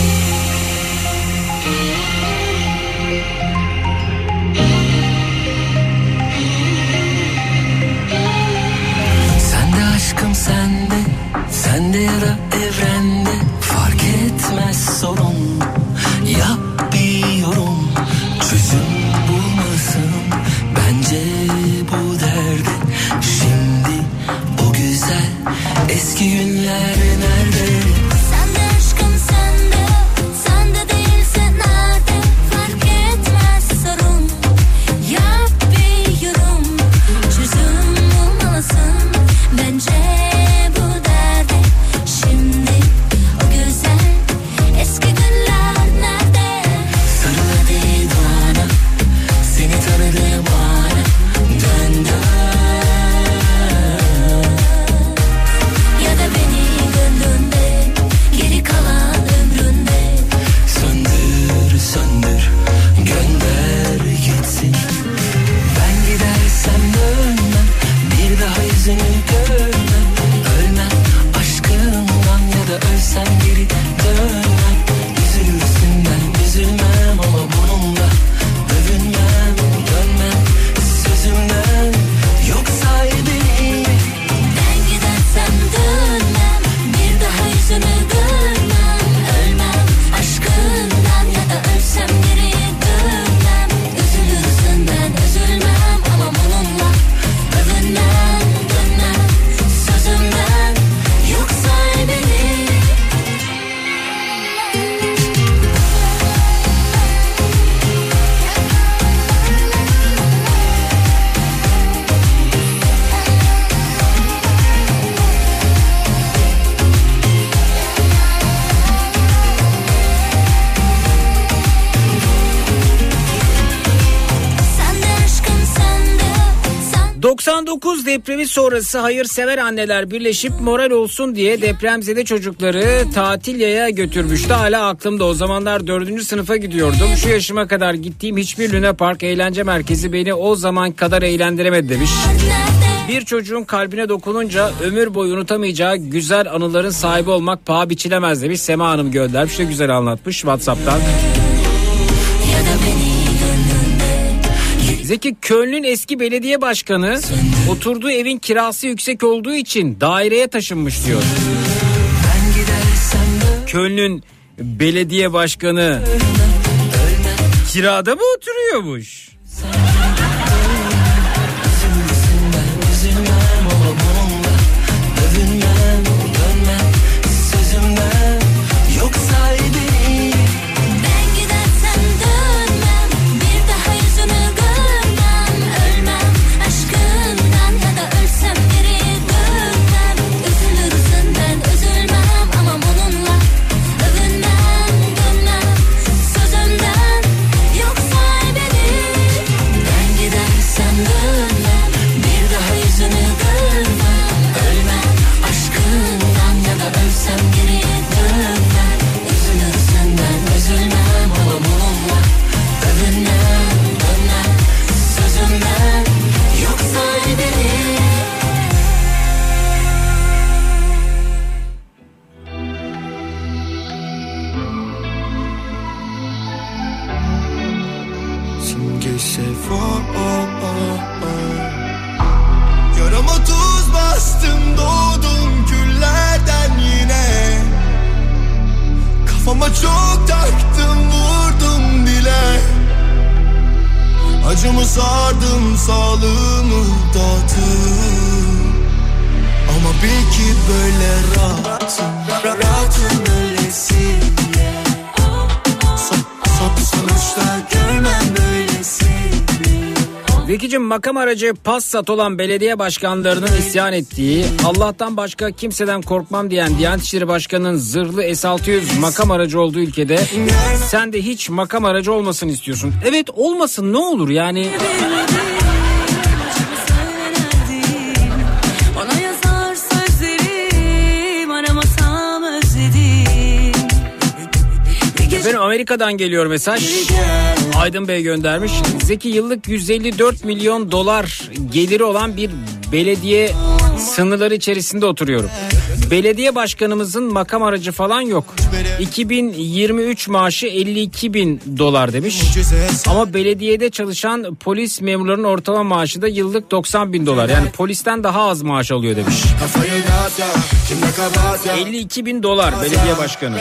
C: Sen de aşkım sen de, sen de ya da evrende fark etmez sorun. Yap bir yorum, çözüm bulmasın bence bu derde. Şimdi o güzel eski günler nerede?
H: Sen de aşkım sen de, sen de değilse nerede? Fark etmez sorun. Yap bir yorum, çözüm bulmalısın bence bu derde. Şimdi o güzel eski günler nerede?
C: Sarıl hadi bana, seni tanıdığım ana dön dön.
H: Ya da beni gönlünde, geri kalan ömründe.
C: Söndür söndür gönder gitsin. Ben gidersem dönmem, bir daha yüzünü görmem. Ölmem aşkından ya da ölsem geri dönmem. Üzülürsün ben üzülmem ama bununla övünmem. Dönmem sözümden yoksa beni.
H: Ben gidersem dönmem, bir daha yüzünü görmem. Ölmem aşkından ya da ölsem geri dönmem. Üzülürsün ben üzülmem ama bununla övünmem. Dönmem sözümden yoksa beni. Sen de aşkım sen de, sen
E: doksan dokuz depremi sonrası hayırsever anneler birleşip moral olsun diye depremzede çocukları tatil yaya götürmüştü. Hala aklımda, o zamanlar dördüncü sınıfa gidiyordum. Şu yaşıma kadar gittiğim hiçbir Luna Park eğlence merkezi beni o zaman kadar eğlendiremedi demiş.
H: nerede?
E: Bir çocuğun kalbine dokununca ömür boyu unutamayacağı güzel anıların sahibi olmak paha biçilemez demiş. Sema Hanım göndermiş de güzel anlatmış WhatsApp'tan.
H: Ya da beni gönlünde.
E: Zeki, Köln'ün eski belediye başkanı oturduğu evin kirası yüksek olduğu için daireye taşınmış diyor.
C: Ben gidersem dön.
E: Köln'ün belediye başkanı kirada mı oturuyormuş?
C: Üzülürsün ben üzülmem ama bununla övünmem. Dönmem sözümden yoksa beni.
H: Ben gidersem dönmem, bir daha yüzünü görmem. Ölmem aşkından ya da ölsem geri dönmem. Üzülürsün ben üzülmem ama bununla övünmem. Dönmem sözümden yoksa beni.
C: Ben gidersem dönmem, bir daha yüzünü görmem. Ölmem aşkından ya da ölsem geri dönmem. Üzülürsün ben üzülmem ama bununla övünmem. Dönmem sözümden yoksa beni.
F: Simge Sefa. Yarama tuz bastım, doğdum küllerden yine. Kafama çok taktım, vurdum dile. Acımı sardım, sağlığımı dağıttım. Ama bil ki böyle rahatım, rahatım öylesine. Son, son, sonuçta görmem böylesini.
E: Vekicim Egeciğim, makam aracı Passat olan belediye başkanlarının isyan ettiği, Allah'tan başka kimseden korkmam diyen Diyanet İşleri Başkanı'nın zırhlı S altı yüz makam aracı olduğu ülkede sen de hiç makam aracı olmasın istiyorsun. Evet, olmasın, ne olur yani.
C: Ona yazar sözlerim, aramasam özledim.
E: Benim Amerika'dan geliyor mesaj. Aydın Bey göndermiş. Zeki, yıllık yüz elli dört milyon dolar geliri olan bir belediye sınırları içerisinde oturuyorum. Belediye başkanımızın makam aracı falan yok. iki bin yirmi üç maaşı elli iki bin dolar demiş. Ama belediyede çalışan polis memurlarının ortalama maaşı da yıllık doksan bin dolar. Yani polisten daha az maaş alıyor demiş. elli iki bin dolar belediye başkanı.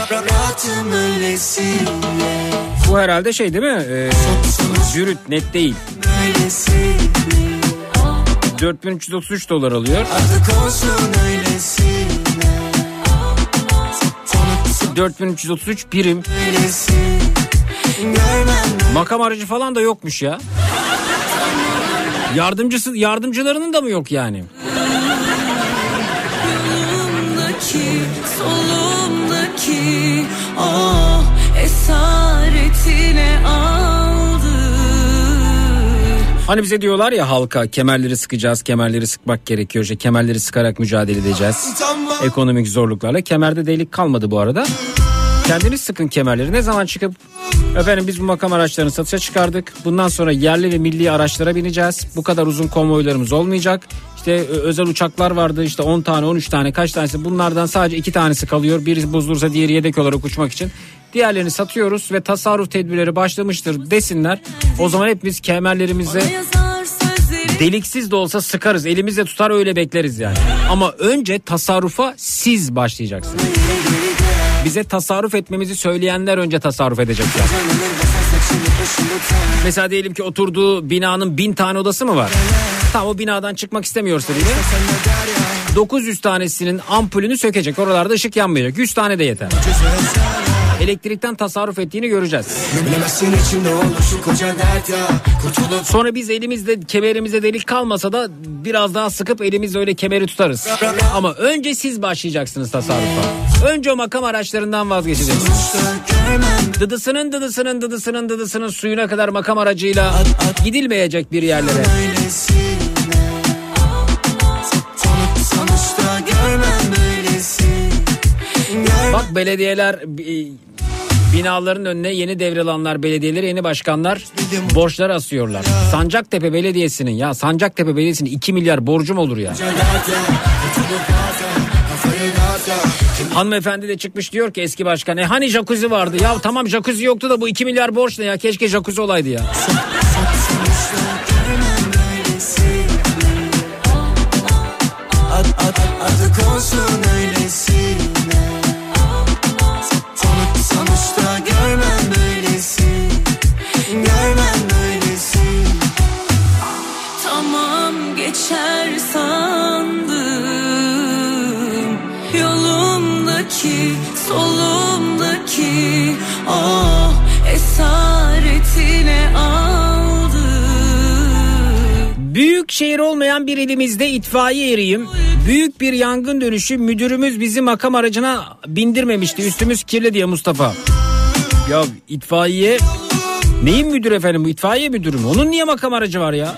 E: Bu herhalde şey değil mi? Ee, Zürüt, net değil. dört bin üç yüz otuz üç dolar alıyor. dört bin üç yüz otuz üç prim. Makam aracı falan da yokmuş ya. Yardımcısı, yardımcılarının da mı yok yani?
C: Solumdaki, solumdaki oh esaretine aldı.
E: Hani bize diyorlar ya halka, kemerleri sıkacağız, kemerleri sıkmak gerekiyor. İşte kemerleri sıkarak mücadele edeceğiz ekonomik zorluklarla. Kemerde delik kalmadı bu arada. Kendiniz sıkın kemerleri. Ne zaman çıkıp efendim biz bu makam araçlarını satışa çıkardık, bundan sonra yerli ve milli araçlara bineceğiz, bu kadar uzun konvoylarımız olmayacak. İşte özel uçaklar vardı, işte on tane on üç tane kaç tanesi, bunlardan sadece iki tanesi kalıyor. Biri bozulursa diğeri yedek olarak uçmak için. Diğerlerini satıyoruz ve tasarruf tedbirleri başlamıştır desinler. O zaman hepimiz kemerlerimizi deliksiz de olsa sıkarız, elimizle tutar öyle bekleriz yani. Ama önce tasarrufa siz başlayacaksınız. Bize tasarruf etmemizi söyleyenler önce tasarruf edecekler. Mesela diyelim ki oturduğu binanın bin tane odası mı var? Tamam, o binadan çıkmak istemiyorsa bile dokuz yüz tanesinin ampulünü sökecek. Oralarda ışık yanmayacak. yüz tane de yeter. Elektrikten tasarruf ettiğini göreceğiz. Sonra biz elimizde, kemerimizde delik kalmasa da biraz daha sıkıp elimizle öyle kemeri tutarız. Ama önce siz başlayacaksınız tasarrufa. Önce o makam araçlarından vazgeçeceksiniz. Dıdısının dıdısının dıdısının dıdısının suyuna kadar makam aracıyla gidilmeyecek bir yerlere. Bak, belediyeler, binaların önüne yeni devralanlar, belediyeleri, yeni başkanlar borçlar asıyorlar. Sancaktepe Belediyesi'nin ya Sancaktepe Belediyesi'nin iki milyar borcum olur ya. Hanımefendi de çıkmış diyor ki eski başkan, e hani jacuzzi vardı ya, tamam jacuzzi yoktu da bu iki milyar borç ne ya, keşke jacuzzi olaydı ya.
C: Adı konsun öylesine. Sonuçta görmem böylesi, görmem böylesi. Tamam, geçer sandım yolumdaki, solumdaki oh esaretine aldı.
E: Büyük şehir olmayan bir ilimizde itfaiye eriyim. Büyük bir yangın dönüşü, müdürümüz bizi makam aracına bindirmemişti, üstümüz kirli diye Mustafa. Ya itfaiye neyin müdür efendim, bu itfaiye müdürü mü? Onun niye makam aracı var ya?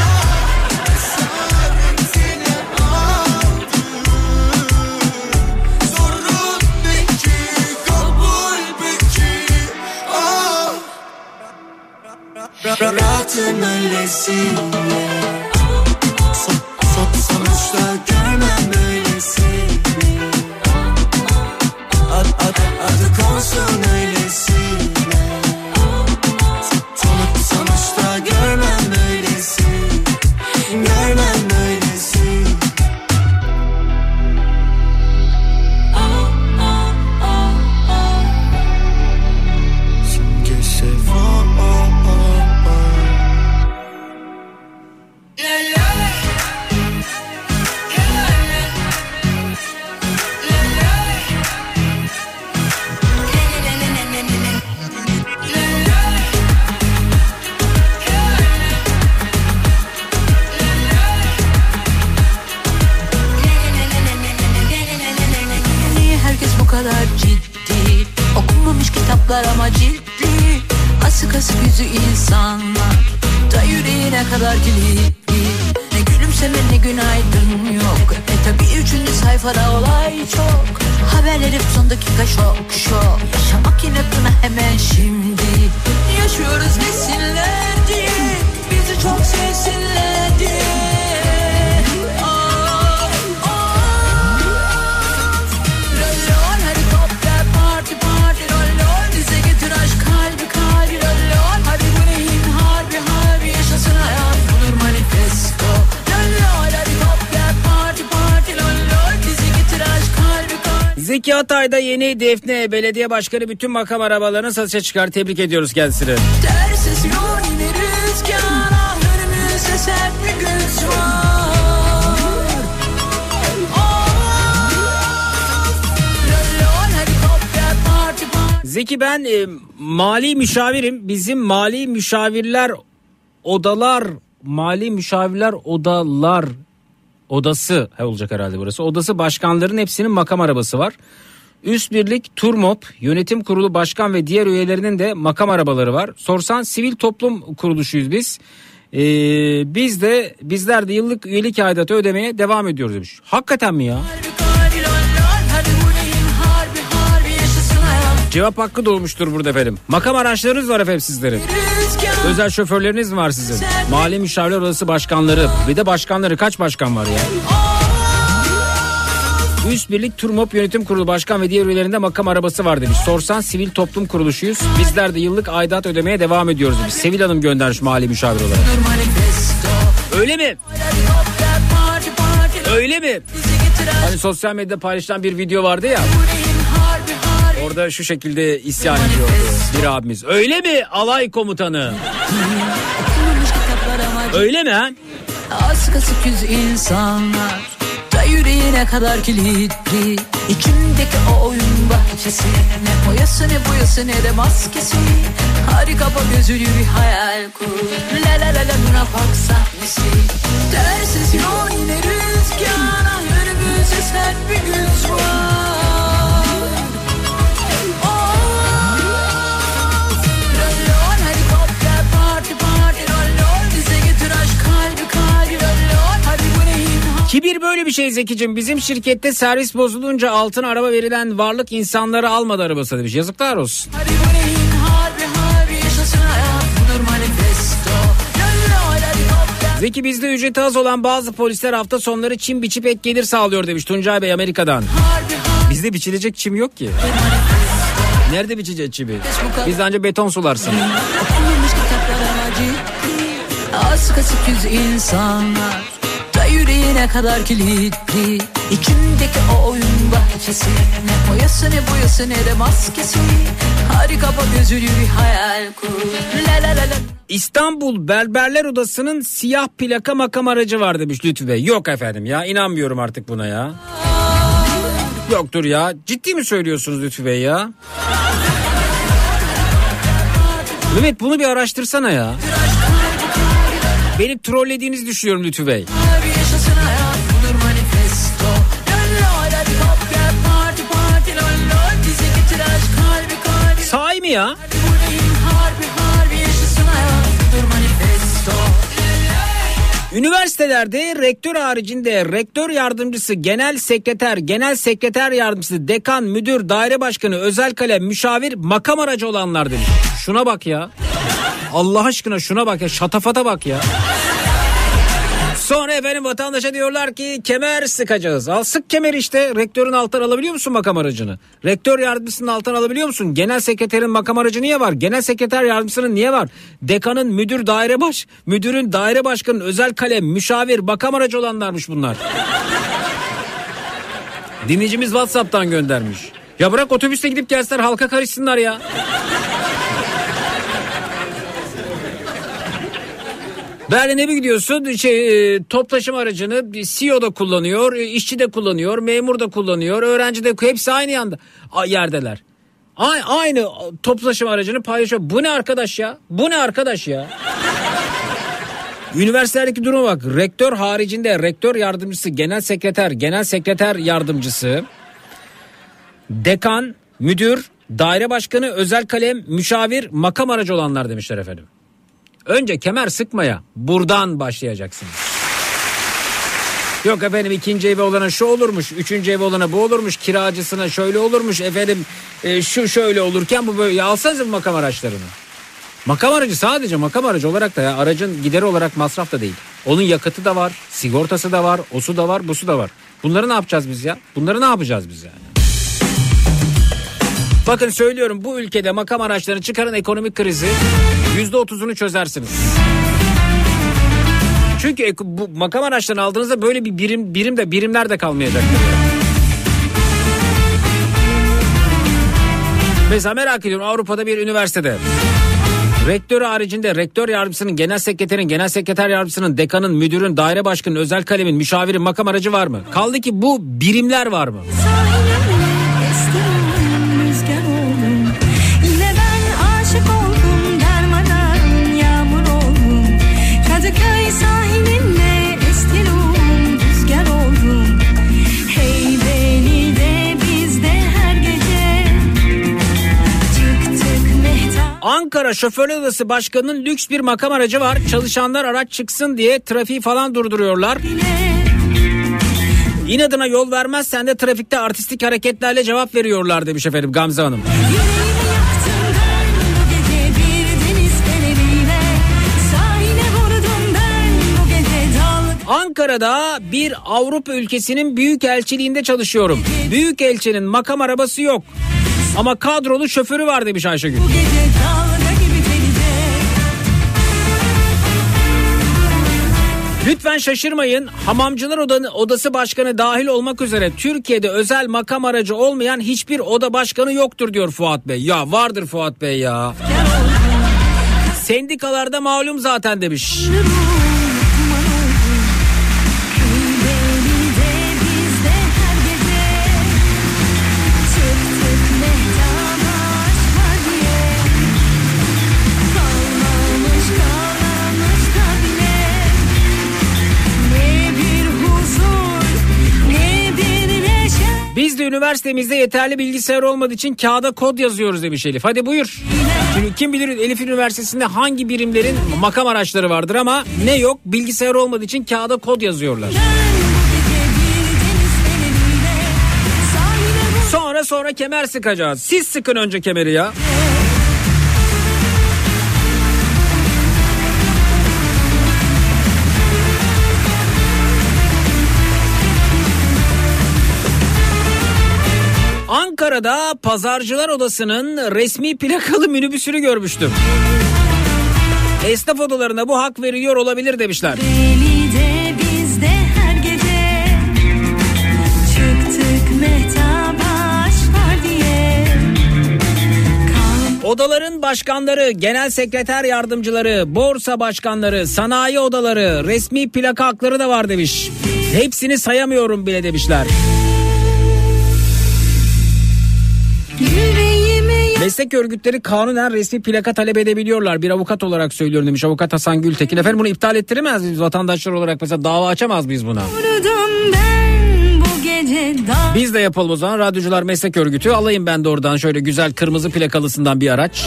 C: Rahatım öylesine. Sonuçta görmem böylesini. Ad, ad, adı konsun öylesine. Sonuçta görmem böylesini. Görmem böylesini. Simge Sefa. kitaplar ama ciltli. Asık asık yüzü insanlar da yüreğine kadar kilitli. Ne gülümseme ne günaydın yok. E tabi üçüncü sayfada olay çok. Haberler hep son dakika şok şok. Yaşamak inatına hemen şimdi. Yaşıyoruz desinler diye, bizi çok sevsinler diye.
E: Zeki Atay'da yeni Defne Belediye Başkanı bütün makam arabalarını satışa çıkar. Tebrik ediyoruz kendisini.
C: Tersiz yol yine rüzgara, önümüzde sert bir güç var.
E: Zeki ben e, mali müşavirim. Bizim mali müşavirler odalar, mali müşavirler odalar odası he olacak herhalde burası. Odası başkanların hepsinin makam arabası var. Üst birlik, Turmop, yönetim kurulu başkan ve diğer üyelerinin de makam arabaları var. Sorsan sivil toplum kuruluşuyuz biz. Ee, biz de bizler de yıllık üyelik aidatı ödemeye devam ediyoruz demiş. Hakikaten mi ya? Cevap hakkı doğmuştur burada efendim. Makam araçlarınız var efendim sizlerin. Özel şoförleriniz var sizin. Mali müşavirler odası başkanları. Bir de başkanları, kaç başkan var ya? Üst birlik, Turmop, yönetim kurulu başkan ve diğer üyelerinde makam arabası var demiş. Sorsan sivil toplum kuruluşuyuz. Bizler de yıllık aidat ödemeye devam ediyoruz demiş. Sevil Hanım göndermiş mali müşavir olarak. Öyle mi? Öyle mi? Hani sosyal medyada paylaşılan bir video vardı ya. Orada şu şekilde isyan ediyordu bir abimiz. Öyle mi alay komutanı? Öyle mi ha?
C: Asık asık yüz insanlar da yüreğine kadar kilitli. İçimdeki o oyun bahçesi, ne boyası ne boyası ne de maskesi. Hadi kapa gözünü bir hayal kur. La la la la Luna Park sahnesi. Tersiz yol yine rüzgara, önümüzde sert bir güç var.
E: Kibir böyle bir şey Zekicim. Bizim şirkette servis bozulunca altın araba verilen varlık insanları almadı arabası demiş. Yazıklar olsun. Zeki bizde ücreti az olan bazı polisler hafta sonları çim biçip ek gelir sağlıyor demiş Tuncay Bey Amerika'dan. Bizde biçilecek çim yok ki. Nerede biçeceğiz çimi? Biz ancak beton sularsın.
C: Asık asık yüz insanlar da yüreğine kadar kilitli. İçimdeki o oyun bahçesi, ne boyası ne boyası ne de maskesi. Hadi kapa gözünü bir hayal kur. La la la la.
E: İstanbul Berberler Odası'nın siyah plaka makam aracı var demiş Lütfü Bey. Yok efendim ya, inanmıyorum artık buna ya. Yoktur ya. Ciddi mi söylüyorsunuz Lütfü Bey ya? Mehmet bunu bir araştırsana ya. Beni trollediğinizi düşünüyorum Lütfü Bey. Sahi mi ya? Üniversitelerde rektör haricinde rektör yardımcısı, genel sekreter, genel sekreter yardımcısı, dekan, müdür, daire başkanı, özel kalem, müşavir, makam aracı olanlar demiş. Şuna bak ya. Allah aşkına şuna bak ya. Şatafata bak ya. Sonra efendim vatandaşa diyorlar ki kemer sıkacağız. Al sık kemer işte. Rektörün altından alabiliyor musun makam aracını? Rektör yardımcısının altından alabiliyor musun? Genel sekreterin makam aracı niye var? Genel sekreter yardımcısının niye var? Dekanın, müdür, daire baş, müdürün, daire başkanının, özel kalem, müşavir, makam aracı olanlarmış bunlar. Dinleyicimiz WhatsApp'tan göndermiş. Ya bırak otobüste gidip gelsinler, halka karışsınlar ya. Berlin'e bir gidiyorsun, şey, top taşıma aracını C E O da kullanıyor, işçi de kullanıyor, memur da kullanıyor, öğrenci de, hepsi aynı yanda yerdeler. Aynı top taşıma aracını paylaşıyor. Bu ne arkadaş ya? Bu ne arkadaş ya? Üniversitelerdeki duruma bak. Rektör haricinde rektör yardımcısı, genel sekreter, genel sekreter yardımcısı, dekan, müdür, daire başkanı, özel kalem, müşavir, makam aracı olanlar demişler efendim. Önce kemer sıkmaya buradan başlayacaksınız. Yok efendim ikinci evi olana şu olurmuş, üçüncü evi olana bu olurmuş, kiracısına şöyle olurmuş, efendim e, şu şöyle olurken bu böyle. Ya alsanıza bu makam araçlarını. Makam aracı sadece makam aracı olarak da ya, aracın gideri olarak masraf da değil. Onun yakıtı da var, sigortası da var, osu da var, busu da var. Bunları ne yapacağız biz ya? Bunları ne yapacağız biz yani? Bakın söylüyorum, bu ülkede makam araçlarını çıkarın, ekonomik krizi yüzde otuzunu çözersiniz. Çünkü bu makam araçlarını aldığınızda böyle bir birim birim de birimler de kalmayacak. Mesela merak ediyorum, Avrupa'da bir üniversitede rektör haricinde rektör yardımcısının, genel sekreterin, genel sekreter yardımcısının, dekanın, müdürün, daire başkanının, özel kalemin, müşavirin, makam aracı var mı? Kaldı ki bu birimler var mı?
D: Yine ben aşık oldum, dermadan yağmur oldum. Kadıköy sahilinde estim, rüzgar oldum. Hey beni de biz de her gece çıktık mehtap.
E: Ankara Şoförler Odası Başkanı'nın lüks bir makam aracı var. Çalışanlar araç çıksın diye trafiği falan durduruyorlar. İnadına yol vermezsen de trafikte artistik hareketlerle cevap veriyorlar demiş efendim Gamze Hanım. Ankara'da bir Avrupa ülkesinin büyükelçiliğinde çalışıyorum. Büyükelçinin makam arabası yok. Ama kadrolu şoförü var demiş Ayşegül. Lütfen şaşırmayın, Hamamcılar Odası Başkanı dahil olmak üzere Türkiye'de özel makam aracı olmayan hiçbir oda başkanı yoktur diyor Fuat Bey. Ya vardır Fuat Bey ya. Sendikalarda malum zaten demiş. Biz de üniversitemizde yeterli bilgisayar olmadığı için kağıda kod yazıyoruz demiş Elif. Hadi buyur. Çünkü kim bilir Elif Üniversitesi'nde hangi birimlerin makam araçları vardır ama ne yok, bilgisayar olmadığı için kağıda kod yazıyorlar. Sonra sonra kemer sıkacağız. Siz sıkın önce kemeri ya. Ankara'da Pazarcılar Odası'nın resmi plakalı minibüsünü görmüştüm. Esnaf odalarına bu hak veriyor olabilir demişler.
D: Deli'de biz de her gece çıktık mehtaba aşk var diye.
E: Odaların başkanları, genel sekreter yardımcıları, borsa başkanları, sanayi odaları, resmi plaka hakları da var demiş. Hepsini sayamıyorum bile demişler. Meslek örgütleri kanunen resmi plaka talep edebiliyorlar. Bir avukat olarak söylüyorum demiş avukat Hasan Gültekin. Efendim bunu iptal ettiremez miyiz vatandaşlar olarak, mesela dava açamaz mıyız buna? Biz de yapalım o zaman, Radyocular Meslek Örgütü. Alayım ben de oradan şöyle güzel kırmızı plakalısından bir araç.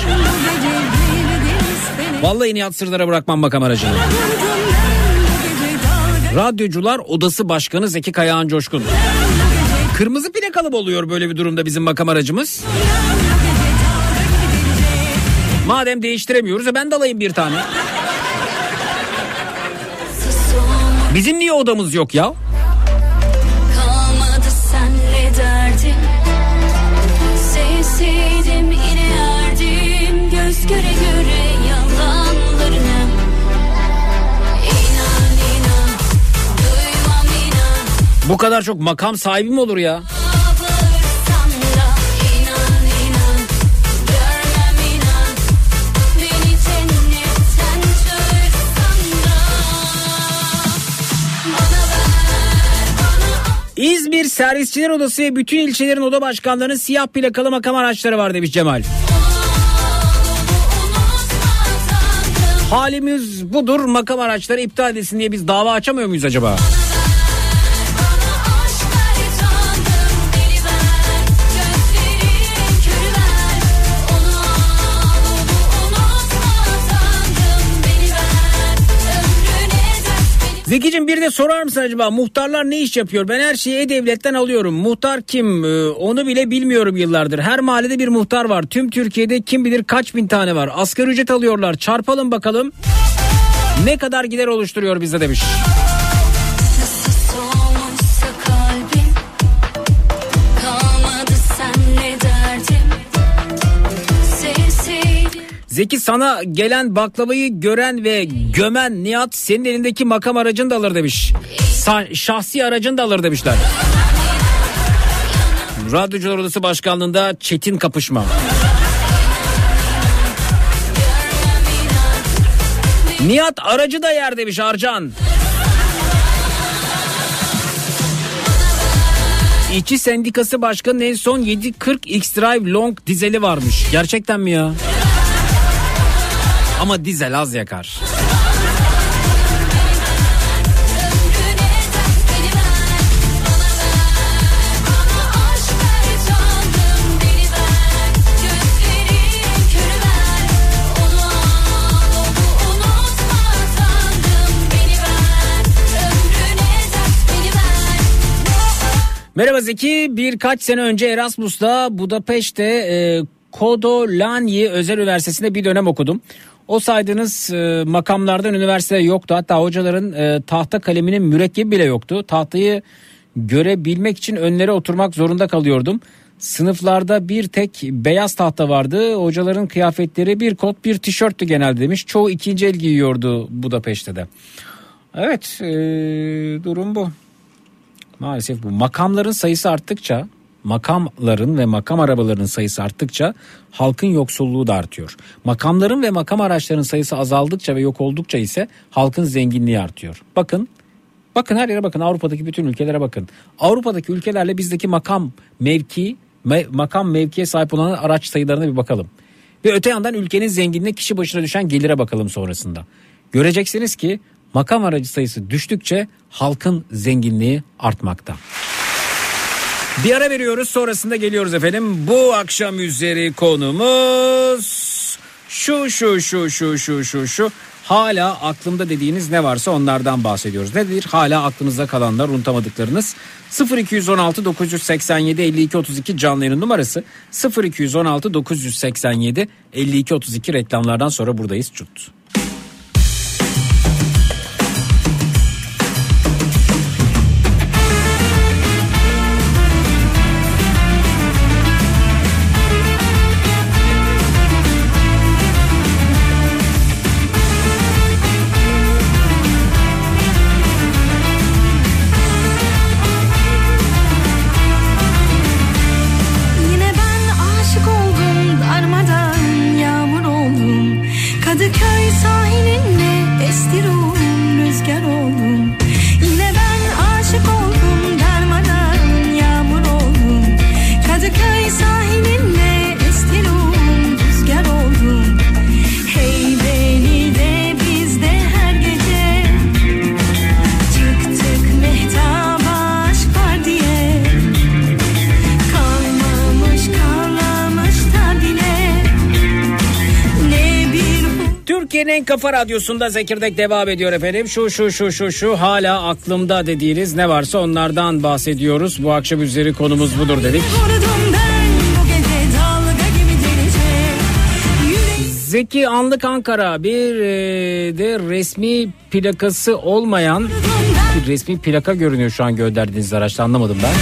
E: Vallahi Nihat Sırdar'a bırakmam makam aracını. Radyocular Odası Başkanı Zeki Kayağan Coşkun. Kırmızı plakalı mı oluyor böyle bir durumda bizim makam aracımız? Madem değiştiremiyoruz ben de alayım bir tane. Bizim niye odamız yok ya?
H: Kalmadı senle derdim. Sevseydim yine yerdim. Göz göre göre yalanlarına. İnan inan, duymam inan.
E: Bu kadar çok makam sahibi mi olur ya? İzmir Servisçiler Odası ve bütün ilçelerin oda başkanlarının siyah plakalı makam araçları var demiş Cemal. Halimiz budur, makam araçları iptal edilsin diye biz dava açamıyor muyuz acaba? Zekicim bir de sorar mısın acaba muhtarlar ne iş yapıyor? Ben her şeyi E-Devlet'ten alıyorum. Muhtar kim? Ee, onu bile bilmiyorum yıllardır. Her mahallede bir muhtar var. Tüm Türkiye'de kim bilir kaç bin tane var. Asgari ücret alıyorlar. Çarpalım bakalım. Ne kadar gider oluşturuyor bize demiş. Zeki sana gelen baklavayı gören ve gömen Nihat senin elindeki makam aracını da alır demiş. Sa- şahsi aracını da alır demişler. Radyocular Odası Başkanlığı'nda çetin kapışma. Nihat aracı da yer demiş Arcan. İşçi Sendikası Başkanı'nın en son yedi kırk X-Drive Long dizeli varmış. Gerçekten mi ya? Ama dizel az yakar. Merhaba Zeki, birkaç sene önce Erasmus'ta Budapeşte e, Kodolani Özel Üniversitesi'nde bir dönem okudum. O saydığınız e, makamlardan üniversitede yoktu. Hatta hocaların e, tahta kaleminin mürekkebi bile yoktu. Tahtayı görebilmek için önlere oturmak zorunda kalıyordum. Sınıflarda bir tek beyaz tahta vardı. Hocaların kıyafetleri bir kot bir tişörttü genelde demiş. Çoğu ikinci el giyiyordu Budapeşte'de. Evet, e, durum bu. Maalesef bu. Makamların sayısı arttıkça, makamların ve makam arabalarının sayısı arttıkça halkın yoksulluğu da artıyor. Makamların ve makam araçlarının sayısı azaldıkça ve yok oldukça ise halkın zenginliği artıyor. Bakın, bakın her yere bakın, Avrupa'daki bütün ülkelere bakın. Avrupa'daki ülkelerle bizdeki makam mevki, me, makam mevkiye sahip olan araç sayılarına bir bakalım. Ve öte yandan ülkenin zenginliğine kişi başına düşen gelire bakalım sonrasında. Göreceksiniz ki makam aracı sayısı düştükçe halkın zenginliği artmakta. Bir ara veriyoruz, sonrasında geliyoruz efendim. Bu akşam üzeri konumuz şu şu şu şu şu şu şu. Hala aklımda dediğiniz ne varsa onlardan bahsediyoruz. Nedir? Hala aklınızda kalanlar, unutamadıklarınız. sıfır iki on altı dokuz seksen yedi elli iki otuz iki canlı yayın numarası. sıfır iki on altı dokuz seksen yedi elli iki otuz iki reklamlardan sonra buradayız. Çut.
D: Kadıköy sahilinde estirum rüzgar oldum. Yine ben aşık oldum, darmadan yağmur oldum. Kadıköy sahilinde estirum rüzgar oldum. Hey beni de biz de her gece çıktık mehtaba aşk var diye. Kalmamış kalmamış da bile.
E: Türkiye'nin en kafa radyosunda Zekirdek devam ediyor efendim. Şu şu şu şu şu hala aklımda dediğiniz ne varsa onlardan bahsediyoruz. Bu akşam üzeri konumuz budur dedik. Zeki Anlık Ankara bir e, de resmi plakası olmayan, bir resmi plaka görünüyor şu an gönderdiğiniz araçta, anlamadım ben.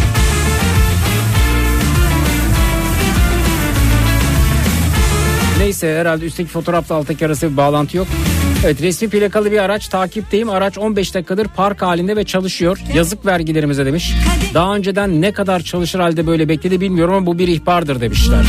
E: Neyse, herhalde üstteki fotoğrafla alttaki arası bir bağlantı yok. Evet, resmi plakalı bir araç, takipteyim. Araç on beş dakikadır park halinde ve çalışıyor. Yazık vergilerimize demiş. Daha önceden ne kadar çalışır halde böyle bekledi bilmiyorum ama bu bir ihbardır demişler.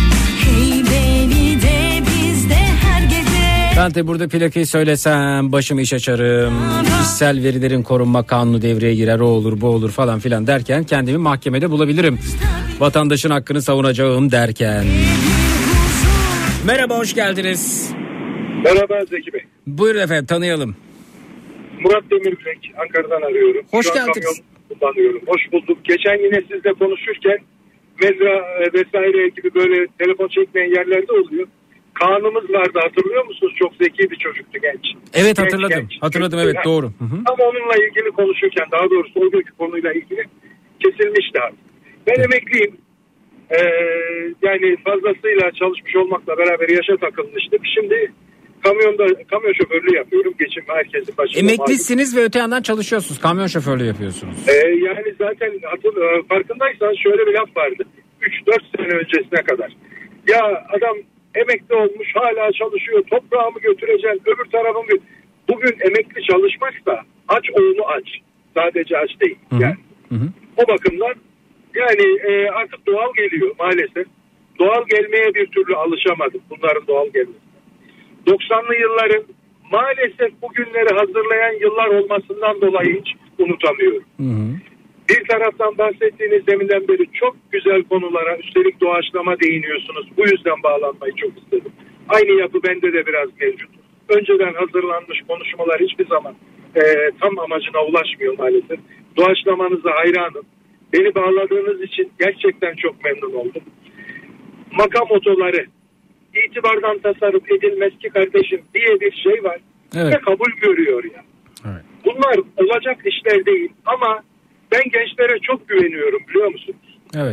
E: Ben de burada plakayı söylesem başımı iş açarım. Kişisel verilerin korunma kanunu devreye girer, o olur bu olur falan filan derken kendimi mahkemede bulabilirim. Vatandaşın hakkını savunacağım derken. Merhaba, hoş geldiniz.
I: Merhaba Zeki Bey.
E: Buyurun efendim, tanıyalım.
I: Murat Demirbilek, Ankara'dan arıyorum.
E: Hoş
I: Şu
E: geldiniz.
I: Kamyon kullanıyorum. Hoş bulduk. Geçen yine sizle konuşurken mezra vesaire gibi böyle telefon çekmeyen yerlerde oluyor. Kaan'ımız vardı, hatırlıyor musunuz? Çok zeki bir çocuktu, genç.
E: Evet,
I: Genç,
E: hatırladım.
I: genç.
E: Hatırladım, evet,
I: Yani,
E: doğru. Hı hı.
I: ama onunla ilgili konuşurken, daha doğrusu o günkü konuyla ilgili kesilmişti abi. Ben
E: Hı.
I: emekliyim. Ee, yani fazlasıyla çalışmış olmakla beraber yaşa takılmıştım. Şimdi kamyonda kamyon şoförlüğü yapıyorum. Geçim herkesin başında.
E: Emeklisiniz ve öte yandan çalışıyorsunuz. Kamyon şoförlüğü yapıyorsunuz.
I: Ee, yani zaten hatır, farkındaysan şöyle bir laf vardı. üç dört sene öncesine kadar. Ya adam emekli olmuş, hala çalışıyor. Toprağımı götüreceğim, öbür tarafımı gö- Bugün emekli çalışmaksa aç oğlu aç. Sadece aç değil.
E: Hı-hı.
I: Yani.
E: Hı-hı.
I: O bakımdan yani e, artık doğal geliyor maalesef. Doğal gelmeye bir türlü alışamadık, bunların doğal gelmesi. doksanlı yılların maalesef bugünleri hazırlayan yıllar olmasından dolayı hiç unutamıyorum.
E: Hı-hı.
I: Bir taraftan bahsettiğiniz deminden beri çok güzel konulara, üstelik doğaçlama değiniyorsunuz. Bu yüzden bağlanmayı çok istedim. Aynı yapı bende de biraz mevcut. Önceden hazırlanmış konuşmalar hiçbir zaman e, tam amacına ulaşmıyor maalesef. Doğaçlamanıza hayranım. Beni bağladığınız için gerçekten çok memnun oldum. Makam otoları itibardan tasarruf edilmez ki kardeşim diye bir şey var.
E: Evet.
I: Ve kabul görüyor ya.
E: Evet.
I: Bunlar olacak işler değil ama ben gençlere çok güveniyorum, biliyor musunuz?
E: Evet.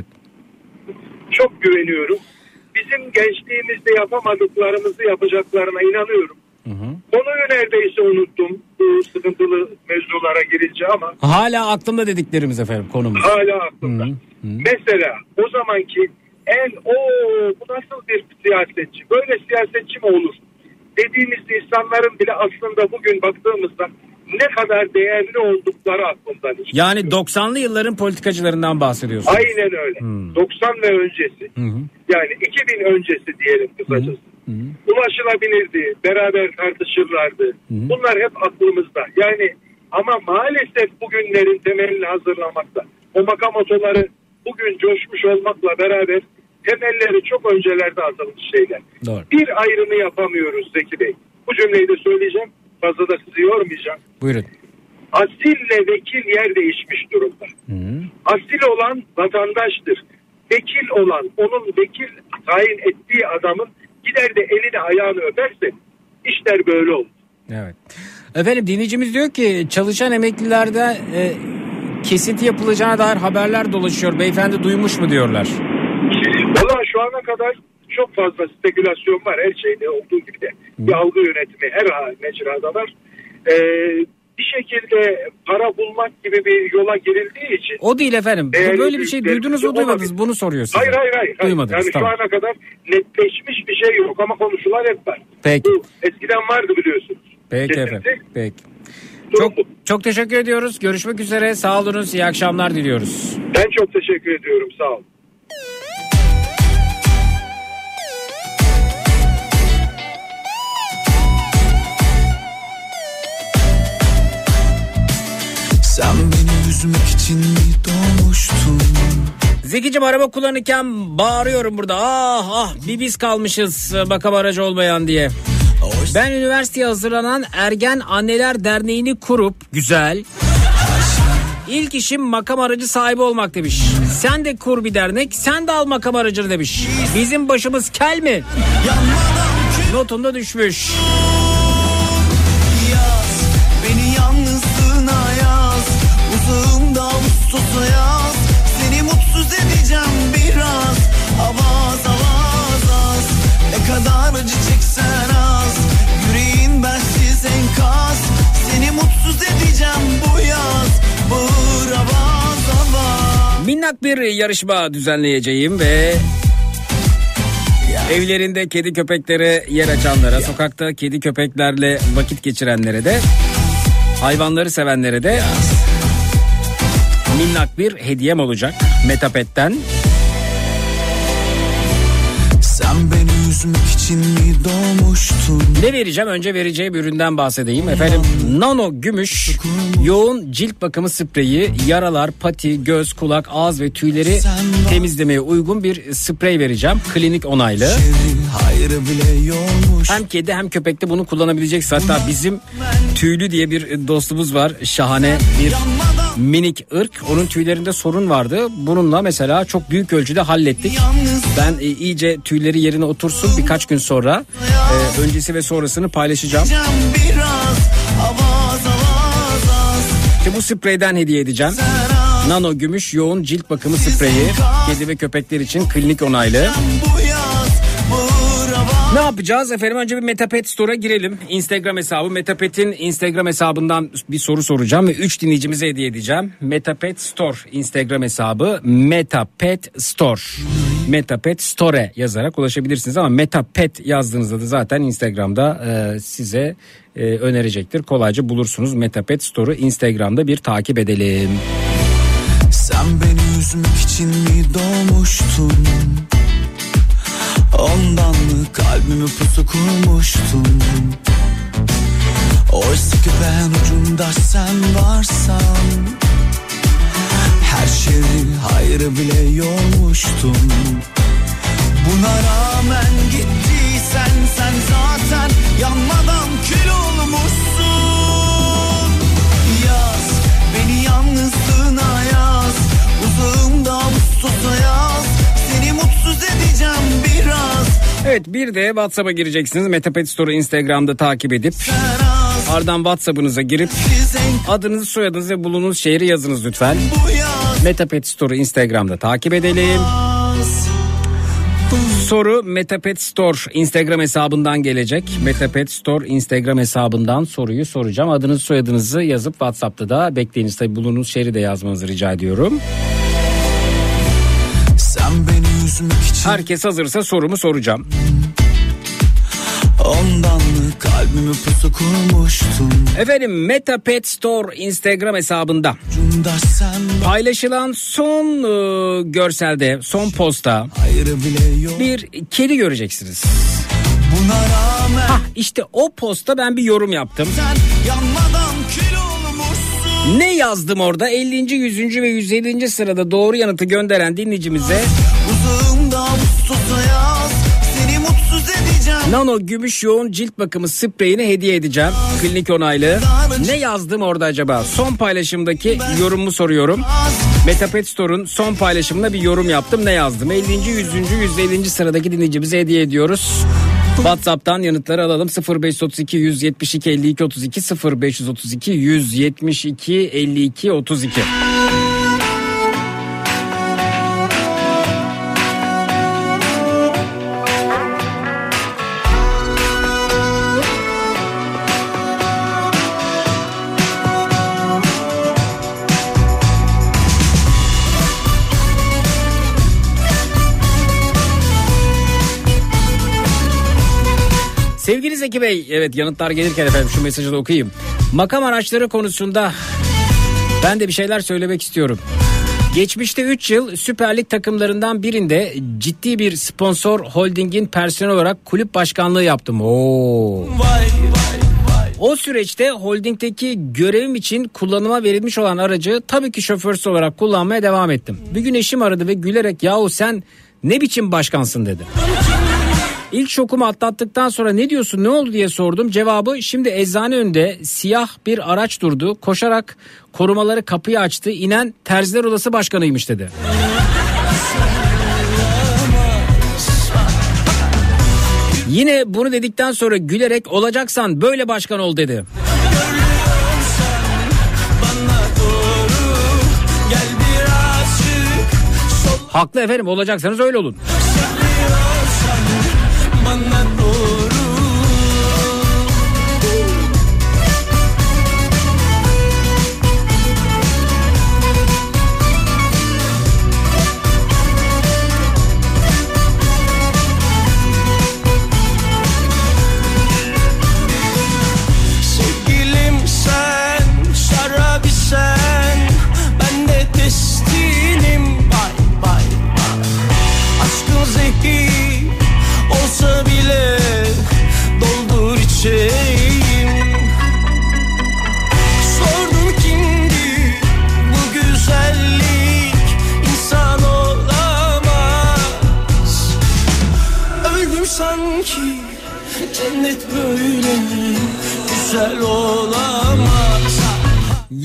I: Çok güveniyorum. Bizim gençliğimizde yapamadıklarımızı yapacaklarına inanıyorum.
E: Hı hı.
I: Konuyu neredeyse unuttum bu sıkıntılı mevzulara girince ama
E: Hala aklımda dediklerimiz efendim, konumuz.
I: hala aklımda.
E: Hı hı.
I: Mesela o zamanki en o bu nasıl bir siyasetçi, böyle siyasetçi mi olur dediğimiz insanların bile aslında bugün baktığımızda ne kadar değerli oldukları aklımdan çıkıyor.
E: Yani doksanlı yılların politikacılarından bahsediyorsunuz.
I: Aynen öyle.
E: Hmm.
I: doksan ve öncesi.
E: Hı hı.
I: Yani iki bin öncesi diyelim kısacası.
E: Hı hı.
I: Ulaşılabilirdi, beraber tartışırlardı.
E: Hı.
I: Bunlar hep aklımızda. Yani ama maalesef bugünlerin temelini hazırlamakta. O makam otoları bugün coşmuş olmakla beraber temelleri çok öncelerde atılmış şeyler.
E: Doğru.
I: Bir ayrımı yapamıyoruz Zeki Bey. Bu cümleyi de söyleyeceğim. Fazla da sizi yormayacağım.
E: Buyurun.
I: Asille vekil yer değişmiş durumda.
E: Hı hı.
I: Asil olan vatandaştır. Vekil olan, onun vekil tayin ettiği adamın gider de elini ayağını öperse işler böyle olur.
E: Evet. Efendim, dinleyicimiz diyor ki çalışan emeklilerde e, kesinti yapılacağına dair haberler dolaşıyor. Beyefendi duymuş mu diyorlar.
I: Valla şu ana kadar çok fazla spekülasyon var. Her şeyde olduğu gibi de bir algı yönetimi her mecrada var. Ee, bir şekilde para bulmak gibi bir yola girildiği için.
E: O değil efendim.
I: Değerli
E: Böyle bir şey duydunuz mu, duymadınız? Bunu soruyor size.
I: Hayır hayır hayır.
E: Duymadınız,
I: yani
E: tamam.
I: şu ana kadar netleşmiş bir şey yok ama konuşulan hep var.
E: Peki.
I: Bu eskiden vardı biliyorsunuz.
E: Peki
I: Kesinlikle.
E: efendim. Peki.
I: Durum
E: Çok
I: bu.
E: çok teşekkür ediyoruz. Görüşmek üzere. Sağ olunuz. İyi akşamlar diliyoruz.
I: Ben çok teşekkür ediyorum. Sağ olun.
F: Sen beni üzmek için mi doğmuştun?
E: Zekicim, araba kullanırken bağırıyorum burada. Ah ah bir biz kalmışız makam aracı olmayan diye. Ben üniversiteye hazırlanan Ergen Anneler Derneği'ni kurup güzel. İlk işim makam aracı sahibi olmak demiş. Sen de kur bir dernek, sen de al makam aracını demiş. Bizim başımız kel mi? Notunda düşmüş.
F: Yaz, beni yalnızlığına yaz. Uzağımda Ağustos'a yaz. Seni mutsuz edeceğim biraz. Avaz avaz az. Ne kadar acı çeksen az. Yüreğin bensiz enkaz. Seni mutsuz edeceğim bu yaz. Bağır avaz avaz.
E: Minnak bir yarışma düzenleyeceğim ve evlerinde kedi köpeklere yer açanlara, sokakta kedi köpeklerle vakit geçirenlere de, hayvanları sevenlere de minnak bir hediyem olacak Metapet'ten.
F: Sen beni üzmek için mi doğmuştun?
E: Ne vereceğim? Önce vereceğim üründen bahsedeyim. Efendim, Nano Gümüş yoğun cilt bakımı spreyi, yaralar, pati, göz, kulak, ağız ve tüyleri temizlemeye uygun bir sprey vereceğim. Klinik onaylı.
F: Hayrı bile yormuş.
E: Hem kedi hem köpekte bunu kullanabileceksiniz. Hatta bizim Tüylü diye bir dostumuz var. Şahane bir minik ırk. Onun tüylerinde sorun vardı. Bununla mesela çok büyük ölçüde hallettik. Ben e, iyice tüyleri yeri yerine otursun. Birkaç gün sonra e, öncesi ve sonrasını paylaşacağım. İşte bu spreyden hediye edeceğim. Nano gümüş yoğun cilt bakımı spreyi. Kedi ve köpekler için klinik onaylı. Ne yapacağız efendim? Önce bir Metapet Store'a girelim. Instagram hesabı Metapet'in Instagram hesabından bir soru soracağım ve üç dinleyicimize hediye edeceğim. Metapet Store Instagram hesabı Metapet Store. Metapet Store yazarak ulaşabilirsiniz ama Metapet yazdığınızda da zaten Instagram'da e, size e, önerecektir. Kolayca bulursunuz. Metapet Store'u Instagram'da bir takip edelim.
F: Sen beni üzmek için mi doğmuştun? Ondan mı kalbimi pusu kurmuştun? Oysa ki ben ucunda sen varsan, her şeyi hayrı bile yormuştum. Buna rağmen gittiysen sen zaten yanmadan kül olmuşsun. Yaz beni yalnızlığına yaz, uzağımda Ağustos'a yaz, seni mutsuz edeceğim biraz.
E: Evet, bir de WhatsApp'a gireceksiniz. Metapet Store'u Instagram'da takip edip ardından WhatsApp'ınıza girip adınızı, soyadınızı ve bulunduğunuz şehri yazınız lütfen. Metapet Store'u Instagram'da takip edelim. Soru Metapet Store Instagram hesabından gelecek. Metapet Store Instagram hesabından soruyu soracağım. Adınızı, soyadınızı yazıp WhatsApp'ta da bekleyiniz. Tabii bulunduğunuz şehri de yazmanızı rica ediyorum.
F: Sen beni üzmek için...
E: Herkes hazırsa sorumu soracağım.
F: Ondan mı kalbimi pusu kurmuştun?
E: Efendim, Metapet Store Instagram hesabında paylaşılan son e, görselde, son posta bir kedi göreceksiniz.
F: Buna rağmen
E: Hah, işte o posta ben bir yorum yaptım. Ne yazdım orada? ellinci, yüzüncü ve yüz ellinci sırada doğru yanıtı gönderen dinleyicimize Nano gümüş yoğun cilt bakımı spreyini hediye edeceğim. Klinik onaylı. Ne yazdım orada acaba? Son paylaşımdaki yorumumu soruyorum. Metapet Store'un son paylaşımına bir yorum yaptım. Ne yazdım? ellinci, yüzüncü, yüz ellinci sıradaki dinleyicimize hediye ediyoruz. WhatsApp'tan yanıtları alalım. sıfır beş otuz iki yüz yetmiş iki elli iki otuz iki sıfır beş otuz iki yüz yetmiş iki elli iki otuz iki. Sevgili Zeki Bey, evet yanıtlar gelirken efendim şu mesajı da okuyayım. Makam araçları konusunda ben de bir şeyler söylemek istiyorum. Geçmişte üç yıl Süper Lig takımlarından birinde ciddi bir sponsor holdingin personel olarak kulüp başkanlığı yaptım. Oo. O süreçte holdingdeki görevim için kullanıma verilmiş olan aracı tabii ki şoförsüz olarak kullanmaya devam ettim. Bir gün eşim aradı ve gülerek yahu sen ne biçim başkansın dedi. İlk şokumu atlattıktan sonra ne diyorsun, ne oldu diye sordum. Cevabı şimdi eczane önünde siyah bir araç durdu. Koşarak korumaları kapıyı açtı. İnen Terziler Odası Başkanıymış dedi. Yine bunu dedikten sonra gülerek olacaksan böyle başkan ol dedi. Haklı efendim, olacaksanız öyle olun.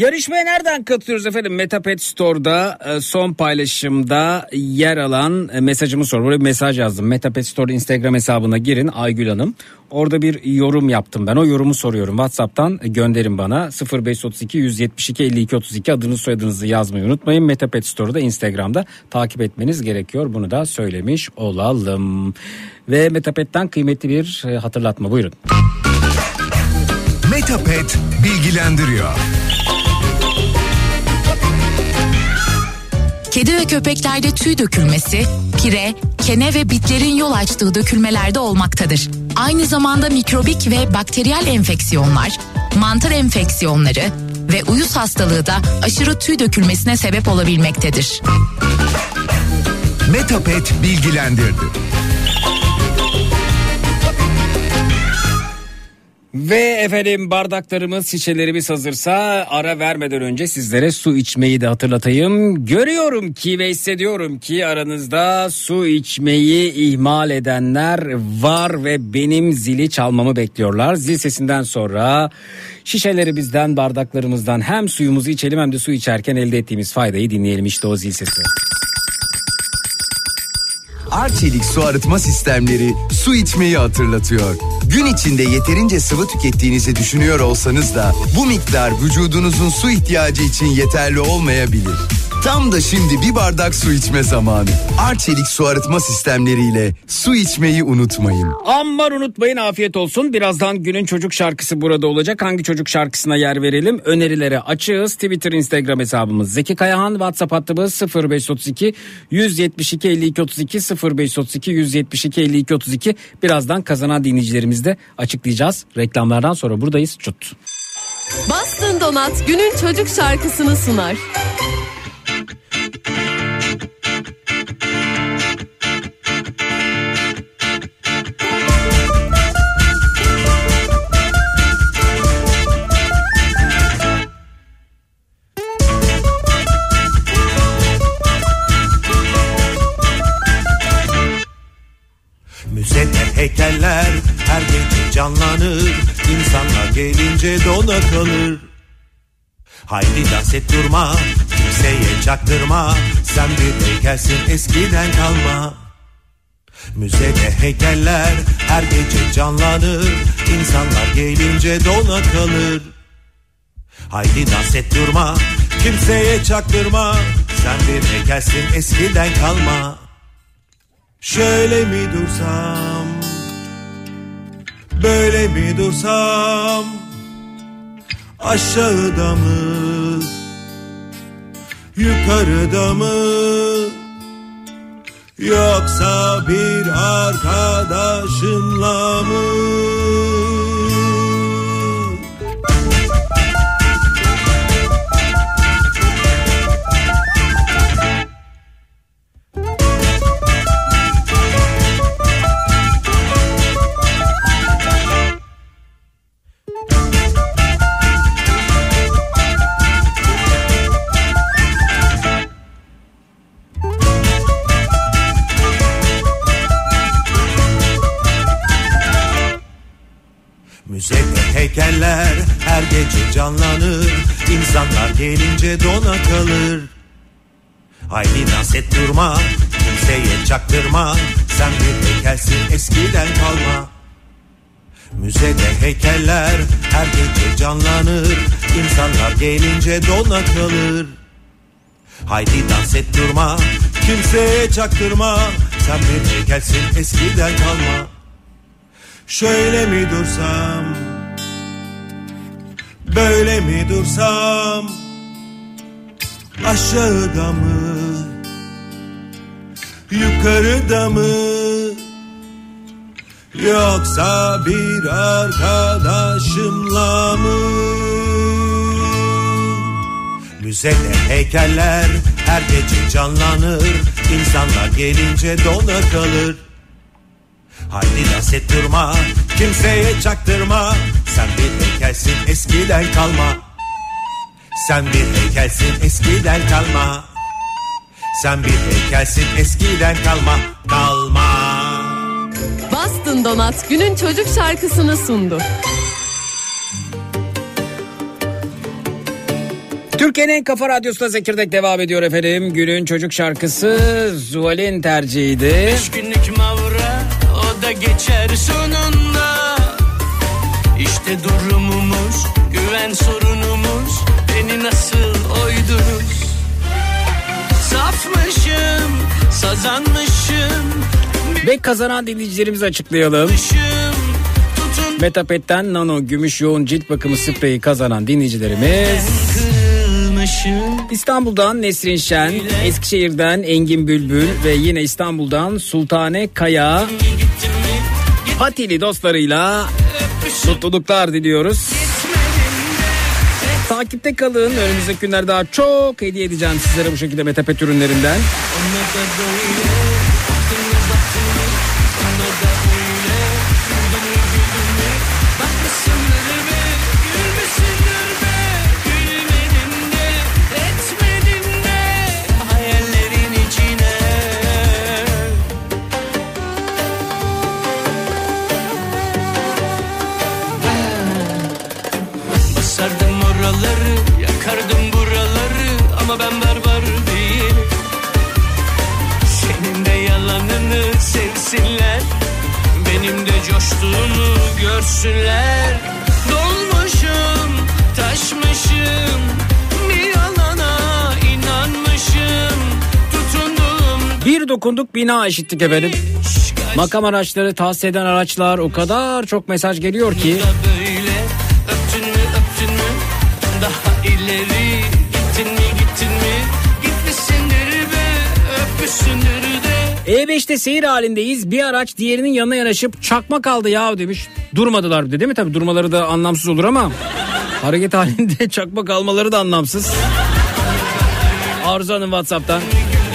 E: Yarışmaya nereden katılıyoruz efendim? Metapet Store'da son paylaşımda yer alan mesajımı sor. Buraya bir mesaj yazdım. Metapet Store Instagram hesabına girin Aygül Hanım. Orada bir yorum yaptım ben. O yorumu soruyorum. WhatsApp'tan gönderin bana. sıfır beş otuz iki yüz yetmiş iki elli iki otuz iki adınızı soyadınızı yazmayı unutmayın. Metapet Store'da Instagram'da takip etmeniz gerekiyor. Bunu da söylemiş olalım. Ve Metapet'ten kıymetli bir hatırlatma. Buyurun.
J: Metapet bilgilendiriyor.
K: Kedi ve köpeklerde tüy dökülmesi, pire, kene ve bitlerin yol açtığı dökülmelerde olmaktadır. Aynı zamanda mikrobik ve bakteriyel enfeksiyonlar, mantar enfeksiyonları ve uyuz hastalığı da aşırı tüy dökülmesine sebep olabilmektedir.
J: Metapet bilgilendirdi.
E: Ve efendim bardaklarımız, şişelerimiz hazırsa ara vermeden önce sizlere su içmeyi de hatırlatayım. Görüyorum ki ve hissediyorum ki aranızda su içmeyi ihmal edenler var ve benim zili çalmamı bekliyorlar. Zil sesinden sonra şişelerimizden, bardaklarımızdan hem suyumuzu içelim hem de su içerken elde ettiğimiz faydayı dinleyelim. İşte o zil sesi.
J: Arçelik su arıtma sistemleri su içmeyi hatırlatıyor. Gün içinde yeterince sıvı tükettiğinizi düşünüyor olsanız da bu miktar vücudunuzun su ihtiyacı için yeterli olmayabilir. Tam da şimdi bir bardak su içme zamanı. Arçelik su arıtma sistemleriyle su içmeyi unutmayın.
E: Aman unutmayın, afiyet olsun. Birazdan günün çocuk şarkısı burada olacak. Hangi çocuk şarkısına yer verelim? Önerilere açığız. Twitter, Instagram hesabımız Zeki Kayahan. WhatsApp hattımız sıfır beş otuz iki yüz yetmiş iki elli iki otuz iki sıfır beş otuz iki yüz yetmiş iki elli iki otuz iki. Birazdan kazanan dinleyicilerimizi de açıklayacağız. Reklamlardan sonra buradayız. Çut.
L: Bastın Donat günün çocuk şarkısını sunar.
M: Müzede heykeller her gece canlanır, insanlar gelince dona kalır. Haydi dans et durma, kimseye çaktırma, sen bir heykelsin eskiden kalma. Müzede heykeller her gece canlanır, insanlar gelince dona kalır. Haydi dans et durma, kimseye çaktırma, sen bir heykelsin eskiden kalma. Şöyle mi dursam, böyle mi dursam, aşağıda mı, yukarıda mı, yoksa bir arkadaşımla mı? Müzede heykeller her gece canlanır, insanlar gelince dona kalır. Haydi dans et durma, kimseye çaktırma, sen bir heykelsin eskiden kalma. Müzede heykeller her gece canlanır, insanlar gelince dona kalır. Haydi dans et durma, kimseye çaktırma, sen bir heykelsin eskiden kalma. Şöyle mi dursam, böyle mi dursam, aşağıda mı, yukarıda mı, yoksa bir arkadaşımla mı? Müzede heykeller her gece canlanır, insanlar gelince dona kalır. Haydi dans et durma, kimseye çaktırma, sen bir heykelsin eskiden kalma. Sen bir heykelsin eskiden kalma. Sen bir heykelsin eskiden kalma, kalma.
L: Bastın Donat günün çocuk şarkısını sundu.
E: Türkiye'nin en kafa radyosunda Zekirdek devam ediyor efendim. Günün çocuk şarkısı Zuhal'in tercihiydi.
N: Beş günlük mavra o da geçer sonunda. İşte durumumuz, güven sorunumuz. Beni nasıl oydunuz? Safmışım, sazanmışım.
E: Ve kazanan dinleyicilerimizi açıklayalım. Metapet'ten Nano Gümüş Yoğun Cilt Bakımı Spreyi kazanan dinleyicilerimiz: İstanbul'dan Nesrin Şen, Eskişehir'den Engin Bülbül ve yine İstanbul'dan Sultane Kaya. Patili dostlarıyla mutluluklar diliyoruz. Takipte kalın. Önümüzdeki günler daha çok hediye edeceğim sizlere bu şekilde Metapet ürünlerinden.
N: Yakardım buraları ama ben barbar değilim. Senin de yalanını sevsinler, benim de coştuğumu görsünler. Dolmuşum, taşmışım, bir yalana inanmışım. Tutundum.
E: Bir dokunduk bina işittik efendim. Makam araçları, tahsis eden araçlar, o kadar çok mesaj geliyor ki.
N: Daha ileri gittin mi gittin mi, gitmişsindir be, öpmüşsündür de.
E: E beşte seyir halindeyiz, bir araç diğerinin yanına yanaşıp çakma kaldı ya demiş. Durmadılar bir de, değil mi? Tabii durmaları da anlamsız olur ama hareket halinde çakma kalmaları da anlamsız. Arzu Hanım WhatsApp'tan.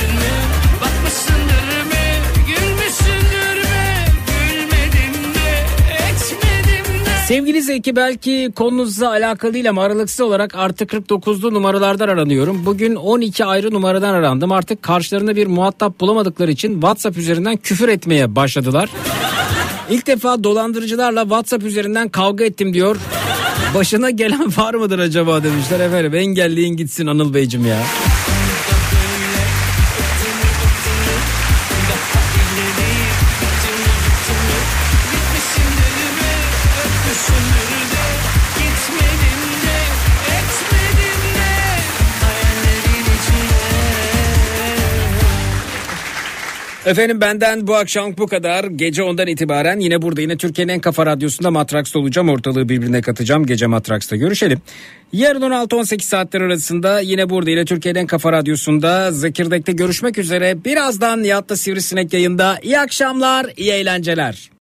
E: Sevgili Zeki, belki konunuzla alakalı değil ama aralıksız olarak artı kırk dokuzlu numaralardan aranıyorum. Bugün on iki ayrı numaradan arandım. Artık karşılarında bir muhatap bulamadıkları için WhatsApp üzerinden küfür etmeye başladılar. İlk defa dolandırıcılarla WhatsApp üzerinden kavga ettim diyor. Başına gelen var mıdır acaba demişler efendim. Engelleyin gitsin Anıl Beyciğim ya. Efendim benden bu akşam bu kadar. Gece ondan itibaren yine burada, yine Türkiye'nin en kafa radyosunda Matraks'ta olacağım. Ortalığı birbirine katacağım. Gece Matraks'ta görüşelim. Yarın on altı on sekiz saatler arasında yine burada, yine Türkiye'nin en kafa radyosunda Zekirdek'te görüşmek üzere. Birazdan Nihat'ta Sivrisinek yayında. İyi akşamlar, iyi eğlenceler.